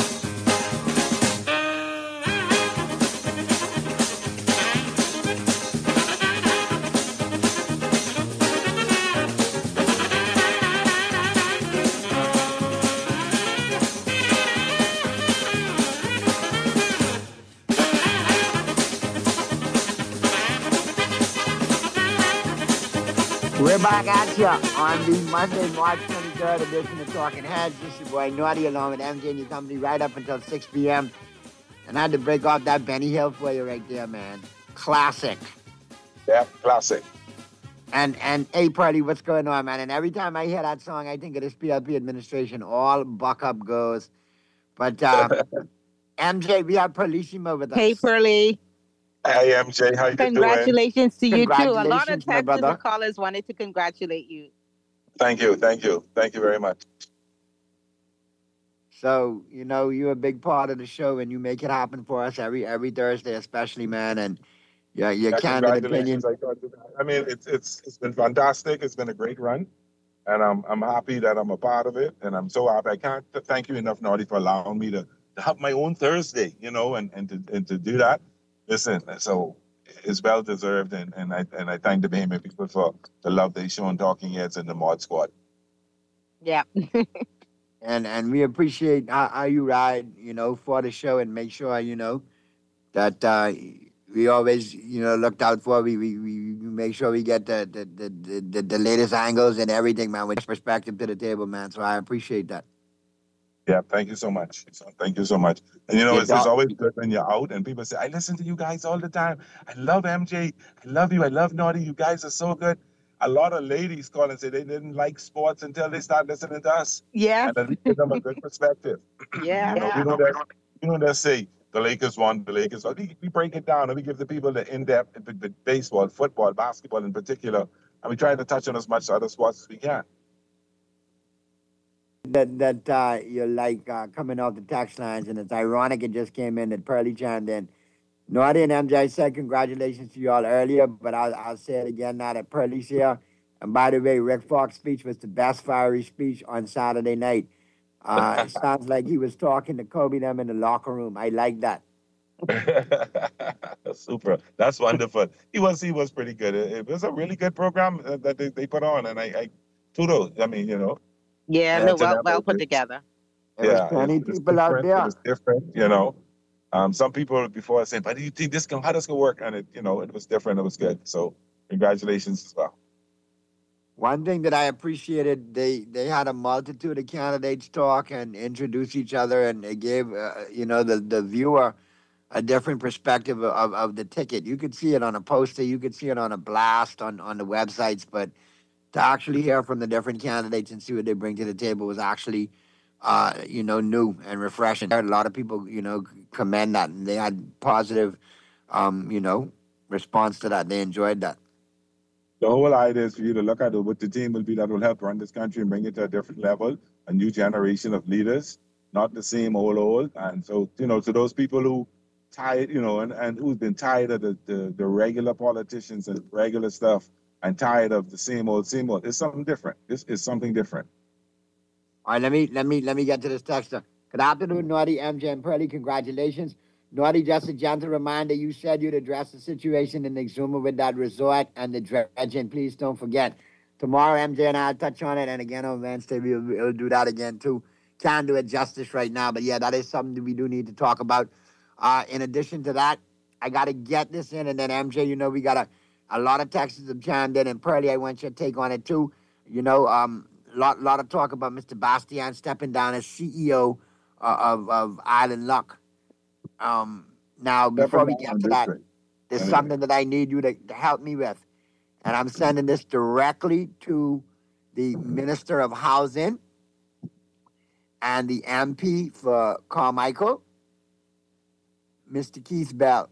We're back at you on the Monday, March twenty-third edition of Talking Heads. This is your boy Naughty along with M J and your company right up until six p.m. And I had to break off that Benny Hill for you right there, man. Classic. Yeah, classic. And, and hey, Party, what's going on, man? And every time I hear that song, I think of this P L P administration. All buck up goes. But uh, M J, we have Perlissima with us. Hey, Pearly. Hey, M J, how you Congratulations doing? to you, too. A lot of Congratulations, my texters brother. and callers wanted to congratulate you. Thank you, thank you, thank you very much. So, you know, you're a big part of the show and you make it happen for us every every Thursday, especially, man. And yeah, your Yeah, candid opinion. congratulations. I, thought you- I mean, it's it's it's been fantastic. It's been a great run, and I'm I'm happy that I'm a part of it. And I'm so happy. I can't thank you enough, Naughty, for allowing me to, to have my own Thursday. You know, and and to and to do that. Listen, so it's well deserved, and and I and I thank the Bahamian people for the love they show on Talking Heads and the Mod Squad. Yeah. and and we appreciate how, how you ride, you know, for the show and make sure, you know, that uh, we always, you know, looked out for. We we, we make sure we get the the, the, the the latest angles and everything, man, with perspective to the table, man. So I appreciate that. Yeah, thank you so much. So, thank you so much. And you know, Yeah, it's, it's Doc. always good when you're out and people say, I listen to you guys all the time. I love M J. I love you. I love Naughty. You guys are so good. A lot of ladies call and say they didn't like sports until they start listening to us. Yeah. And then we give them a good perspective. Yeah. You know, we don't just, we don't just say the Lakers won, the Lakers won. We, we break it down and we give the people the in-depth with, with baseball, football, basketball in particular. And we try to touch on as much other sports as we can. That that uh, you're like uh, coming off the text lines, and it's ironic it just came in that Pearly chimed in. Naughty and M J said congratulations to you all earlier, but I'll, I'll say it again now that Pearly's here. And by the way, Rick Fox's speech was the best fiery speech on Saturday night. Uh, it sounds like he was talking to Kobe them in the locker room. I like that. Super. That's wonderful. He was he was pretty good. It, it was a really good program uh, that they, they put on, and I, I kudos. I mean, you know. Yeah, And no, to well, them, well it put was- together. There was Yeah, plenty it of was people out different. It there. was different, you know. Um, some people before saying, "But do you think this can how this can work?" And it, you know, it was different. It was good. So, congratulations as well. One thing that I appreciated, they they had a multitude of candidates talk and introduce each other, and they gave uh, you know the the viewer a different perspective of, of the ticket. You could see it on a poster, you could see it on a blast on on the websites, but to actually hear from the different candidates and see what they bring to the table was actually uh, you know new and refreshing. A lot of people you know commend that, and they had positive um, you know response to that. They enjoyed that. The whole idea is for you to look at what the team will be that will help run this country and bring it to a different level, a new generation of leaders, not the same old old. And so, you know, to those people who tired, you know, and, and who's been tired of the, the, the regular politicians and regular stuff and tired of the same old, same old, it's something different. This is something different. All right, let me let me let me get to this texter. Good afternoon, Naughty, M J, and Pearly. Congratulations. Naughty, just a gentle reminder, you said you'd address the situation in Exuma with that resort and the dredging. Please don't forget. Tomorrow, M J and I'll touch on it, and again on Wednesday, we'll, we'll do that again, too. Can't do it justice right now, but yeah, that is something that we do need to talk about. Uh, in addition to that, I got to get this in, and then M J, you know, we got a, a lot of texts have chimed in, and Pearly, I want your take on it, too. You know, um, lot lot of talk about Mister Bastian stepping down as C E O uh, of, of Island Luck. Um, now, before we get to that, there's Anyway. something that I need you to, to help me with. And I'm sending this directly to the Minister of Housing and the M P for Carmichael, Mister Keith Bell.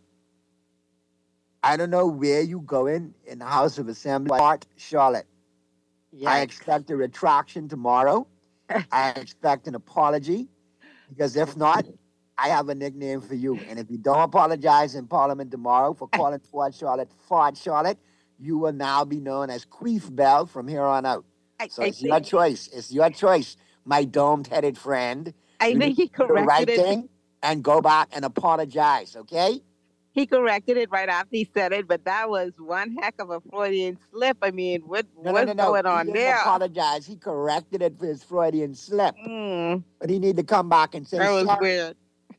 I don't know where you going in the House of Assembly, Port Charlotte. I expect a retraction tomorrow. I expect an apology, because if not, I have a nickname for you. And if you don't apologize in Parliament tomorrow for calling Fort Charlotte Fort Charlotte, you will now be known as Queef Bell from here on out. So I it's your think- choice. It's your choice, my domed-headed friend. I You think need he to do the right corrected it. thing and go back and apologize, okay? He corrected it right after he said it, but that was one heck of a Freudian slip. I mean, what No, what's no, no, no. going He on didn't there? apologize. He corrected it for his Freudian slip. Mm, But he need to come back and say, that was sorry. weird.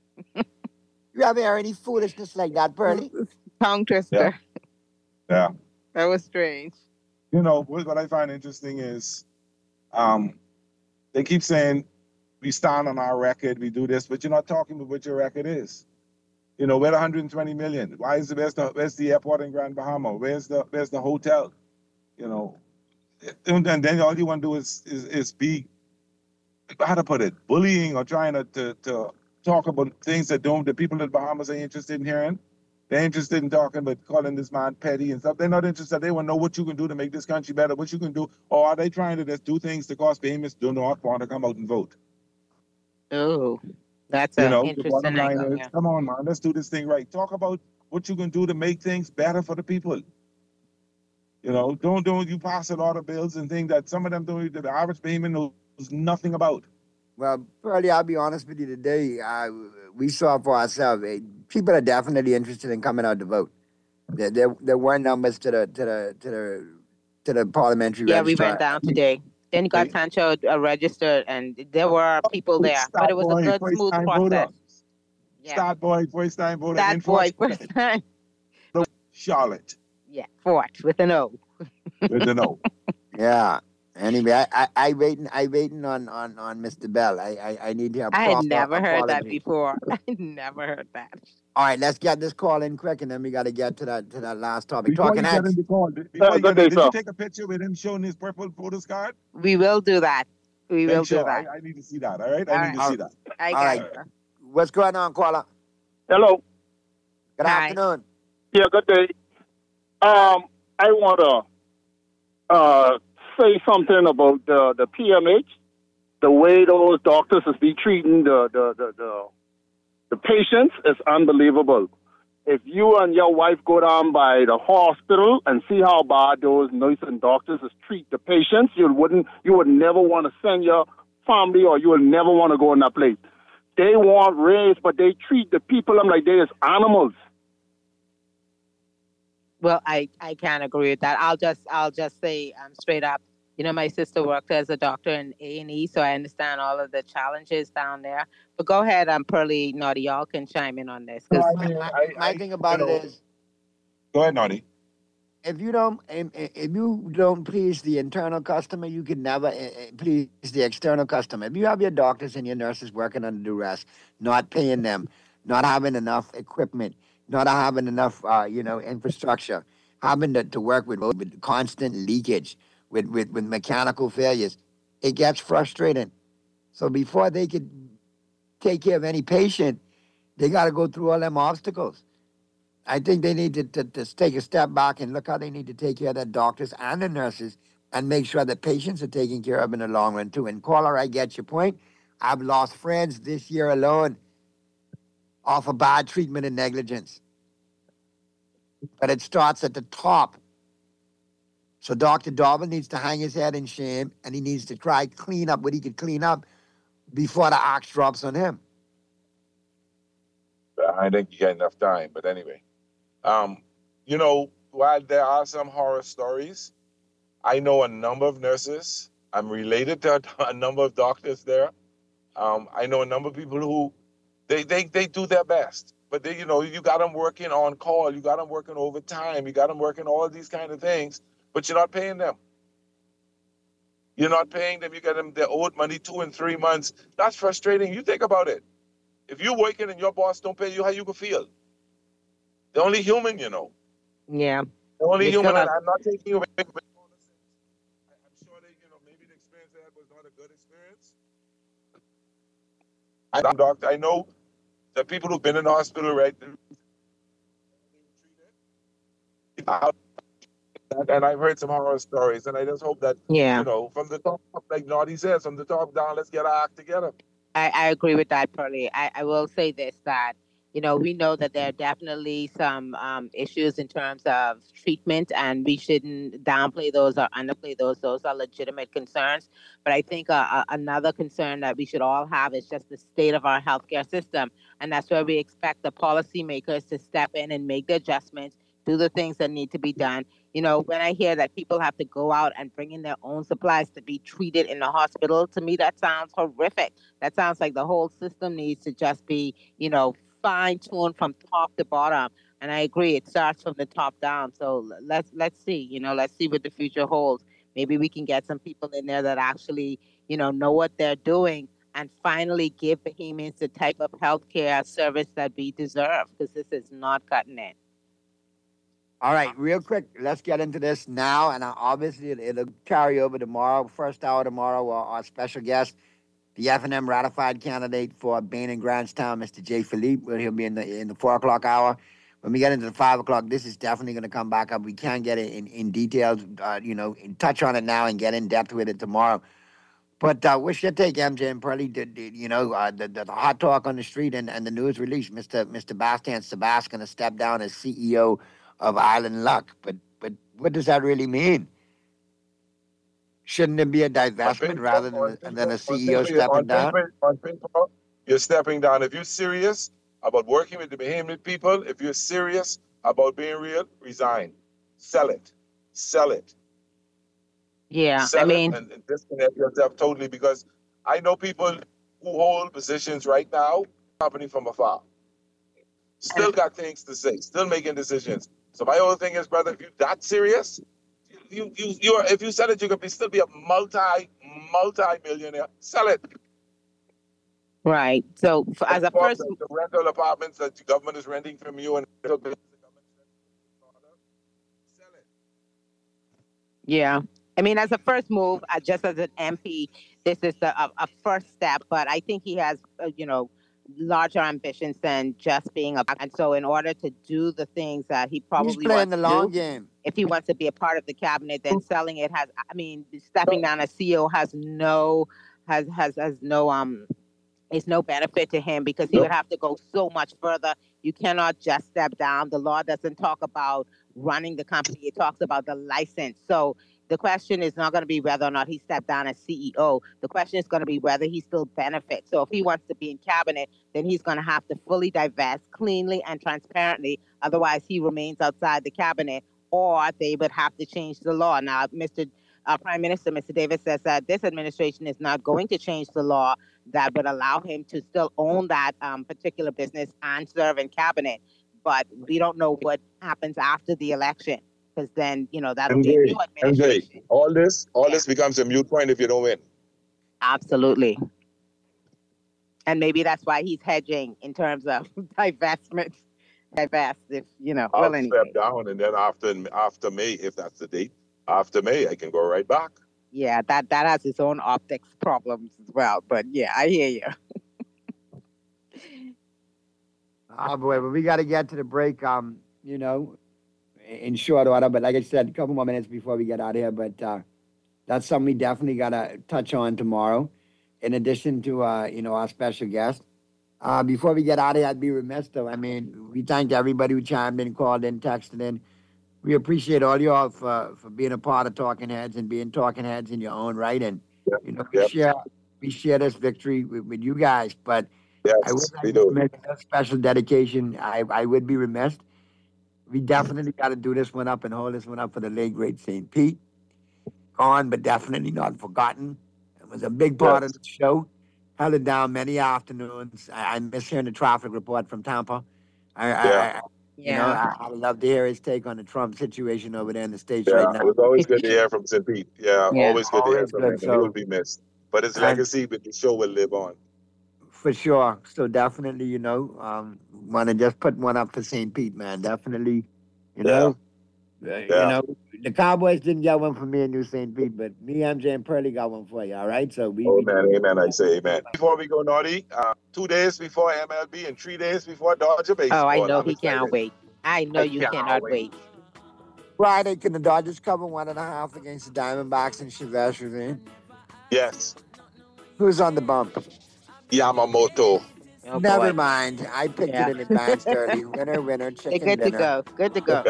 You ever hear any foolishness like that, Pearly? Tongue twister. Yeah. That was strange. You know, what, what I find interesting is um, they keep saying we stand on our record, we do this, but you're not talking about what your record is. You know, we're one hundred twenty million. Why is the where's the where's the airport in Grand Bahama? Where's the where's the hotel? You know, and then all you want to do is is, is be how to put it, bullying or trying to, to to talk about things that don't the people in the Bahamas are interested in hearing. They're interested in talking, but calling this man petty and stuff. They're not interested. They want to know what you can do to make this country better, what you can do. Or are they trying to just do things to cause payments, do not want to come out and vote? Oh, that's You an know, the interesting bottom line angle. is, Yeah. come on, man, let's do this thing right. Talk about what you can do to make things better for the people. You know, don't don't you pass a lot of bills and things that some of them don't, the average payment knows nothing about. Well, Pearlie, I'll be honest with you today. Uh, we saw for ourselves. eh, People are definitely interested in coming out to vote. There, there, there were numbers to the to the to the to the parliamentary Yeah, we register. went down today. Then got Sancho uh, registered, and there were people there, but it was a Boy, good, first smooth time process. voter. Yeah. Start boy, first time voter. That in boy, Fort- first time. Charlotte Yeah, Fort with an O. with an O. Yeah. Anyway, I I, I waiting I waiting on, on, on Mister Bell. I, I I need to I had proper never heard that apology. before. I never heard that. All right, let's get this call in quick, and then we got to get to that to that last topic. Before Talking you get heads. in the call, before Uh, you good get in, day, did you sir. take a picture with him showing his purple photos card? We will do that. We Make will sure. do that. I, I need to see that. All right, All I need right. to see that. I All got right. you. What's going on, caller? Hello. Good Hi. afternoon. Yeah, good day. Um, I want to uh, say something about the, the P M H, the way those doctors is be treating the, the, the, the, the patients is unbelievable. If you and your wife go down by the hospital and see how bad those nurses and doctors is treat the patients, you wouldn't, you would never want to send your family, or you would never want to go in that place. They want race, but they treat the people I'm like they as animals. Well, I, I can't agree with that. I'll just I'll just say um, straight up. You know, my sister worked as a doctor in A and E, so I understand all of the challenges down there. But go ahead, um, Pearlie, Naughty, y'all can chime in on this. 'cause- my, my, my thing about you know- it is, Go ahead, Naughty. if you don't if, if you don't please the internal customer, you can never eh, eh, please the external customer. If you have your doctors and your nurses working under duress, not paying them, not having enough equipment, not having enough uh, you know infrastructure, having to, to work with, with constant leakage, with, with with mechanical failures, it gets frustrating. So before they could take care of any patient, they got to go through all them obstacles. I think they need to, to, to take a step back and look how they need to take care of their doctors and the nurses and make sure that patients are taken care of in the long run too. And caller, I get your point. I've lost friends this year alone off of bad treatment and negligence. But it starts at the top. So Doctor Dobbin needs to hang his head in shame, and he needs to try clean up what he could clean up before the ox drops on him. I think you got enough time, but anyway. Um, you know, while there are some horror stories, I know a number of nurses. I'm related to a number of doctors there. Um, I know a number of people who they, they, they do their best. But they, you know, you got them working on call, you got them working overtime, you got them working all of these kind of things, but you're not paying them. You're not paying them. You get them their owed money two and three months. That's frustrating. You think about it. If you're working and your boss don't pay you, how you can feel? They're only human, you know. Yeah. They're only It's human, gonna- and I'm not taking away. I'm sure they, you know, maybe the experience they had was not a good experience. I'm a doctor. I know the people who've been in the hospital, right? And I've heard some horror stories, and I just hope that, Yeah. you know, from the top, like Naughty says, from the top down, let's get our act together. I, I agree with that, Pearlie. I, I will say this, that, you know, we know that there are definitely some um, issues in terms of treatment, and we shouldn't downplay those or underplay those. Those are legitimate concerns. But I think uh, uh, another concern that we should all have is just the state of our healthcare system. And that's where we expect the policymakers to step in and make the adjustments, do the things that need to be done. You know, when I hear that people have to go out and bring in their own supplies to be treated in the hospital, to me, that sounds horrific. That sounds like the whole system needs to just be, you know, fine-tuned from top to bottom. And I agree, it starts from the top down. So l- let's let's see, you know, let's see what the future holds. Maybe we can get some people in there that actually, you know, know what they're doing and finally give Bahamians the type of healthcare service that we deserve, because this is not cutting it. All right, real quick, let's get into this now. And uh, obviously, it, it'll carry over tomorrow. First hour tomorrow, our, our special guest, the F and M ratified candidate for Bain and Grantstown, Mister J. Philippe. Well, he'll be in the in the four o'clock hour. when we get into the five o'clock, this is definitely going to come back up. We can't get it in, in details, uh, you know, in touch on it now and get in depth with it tomorrow. But uh, what's your take, M J and Pearlie? Did, did, you know, uh, the, the, the hot talk on the street and, and the news release, Mister Mister Bastian Sebastian going to step down as C E O of Island Luck. But but what does that really mean? Shouldn't it be a divestment rather than, paper, than a C E O on stepping on down? Paper, on paper, you're stepping down. If you're serious about working with the Bahamian people, if you're serious about being real, resign. Sell it. Sell it. Yeah, Sell I mean, it and, and disconnect yourself totally, because I know people who hold positions right now, company from afar. Still got things to say, still making decisions. So my whole thing is, brother, if you're that serious, you you you are, if you sell it, you could be still be a multi multi millionaire. Sell it. right. So for, as a For first, the, the rental apartments that the government is renting from you, and yeah. I mean, as a first move, uh, just as an M P, this is the, a, a first step. But I think he has, uh, you know, larger ambitions than just being a. And so, in order to do the things that he probably He's playing wants the to long do, game. if he wants to be a part of the cabinet, then selling it has. I mean, stepping down as C E O has no, has has has no um. It's no benefit to him because he Nope. would have to go so much further. You cannot just step down. The law doesn't talk about running the company. It talks about the license. So the question is not going to be whether or not he stepped down as C E O. The question is going to be whether he still benefits. So if he wants to be in cabinet, then he's going to have to fully divest cleanly and transparently. Otherwise, he remains outside the cabinet, or they would have to change the law. Now, Mister Uh, Prime Minister, Mister Davis, says that this administration is not going to change the law that would allow him to still own that um, particular business and serve in cabinet. But we don't know what happens after the election, because then, you know, that'll be a M J, new M administration. J, all this, all this becomes a moot point if you don't win. Absolutely. And maybe that's why he's hedging in terms of divestment. Divest, if, you know, I'll well, anyway. step down, and then after after May, if that's the date, after May, I can go right back. Yeah, that, that has its own optics problems as well. But yeah, I hear you. Oh boy, but we got to get to the break. Um, you know, in short order. But like I said, a couple more minutes before we get out of here. But uh, that's something we definitely got to touch on tomorrow. In addition to uh, you know, our special guest. Uh, before we get out of here, I'd be remiss though. I mean, we thank everybody who chimed in, called in, texted in. We appreciate all y'all for, for being a part of Talking Heads and being Talking Heads in your own right. And Yep. you know, we Yep. share we share this victory with, with you guys. But Yes, I would we like to do. make a special dedication. I, I would be remiss. We definitely got to do this one up and hold this one up for the late, great Saint Pete. Gone, but definitely not forgotten. It was a big part Yes. of the show. Held it down many afternoons. I, I miss hearing the traffic report from Tampa. I, I, Yeah. I you know, I, I would love to hear his take on the Trump situation over there in the States Yeah, right now. it was always good to hear from Saint Pete. Yeah, Yeah. always good to hear Always from good, him. and He so- will be missed. But his And- legacy with the show will live on. For sure. So definitely, you know, um, want to just put one up for Saint Pete, man. Definitely, you know. Uh, You Yeah. know, the Cowboys didn't get one for me in New Saint Pete, but me, M J, and Pearlie got one for you, all right? So we... we- Amen, amen. I say amen. Before we go, Naughty, uh, two days before M L B and three days before Dodger baseball. Oh, I know I'm he excited. can't wait. I know I you cannot cannot wait. wait. Friday, can the Dodgers cover one and a half against the Diamondbacks in Chivas Ravine? Yes, Who's on the bump? Yamamoto. Oh, Never boy. mind. I picked Yeah. it in advance early. Winner, winner, They're chicken good to dinner. go. Good to go.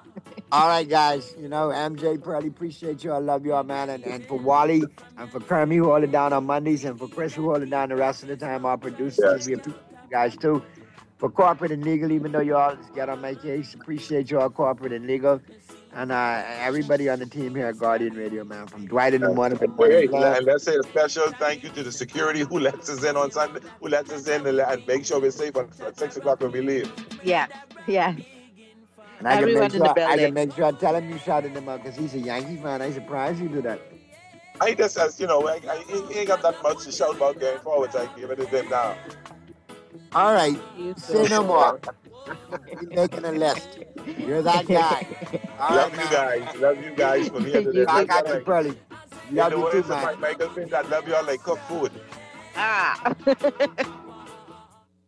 All right, guys. You know, M J, Pearlie, appreciate you. I love you all, man. And, and for Wally and for Kermie, who hold it down on Mondays, and for Chris, who hold it down the rest of the time, our producers, Yes. we appreciate you guys, too. For corporate and legal, even though you all get on my case, appreciate you all, corporate and legal. And uh, everybody on the team here at Guardian Radio, man, from Dwight in the morning. to Wait, Blair. and let's say a special thank you to the security who lets us in on Sunday, who lets us in and, and make sure we're safe at, at six o'clock when we leave. Yeah. Yeah. And I can, Everyone make in the sure, I building. can make sure I tell him you shouted him out because he's a Yankee fan. I'm surprised you do that. I just, as you know, I, I ain't- ain't got that much to shout about going forward, so I give it to them now. All right, You say no more. You're making a list. You're that guy. All Love right, you man. guys. Love you guys from here to You there. I got you, Pearlie. In Love the you words too, of man. Mike Michael Finch, I love you all like cook food. Ah.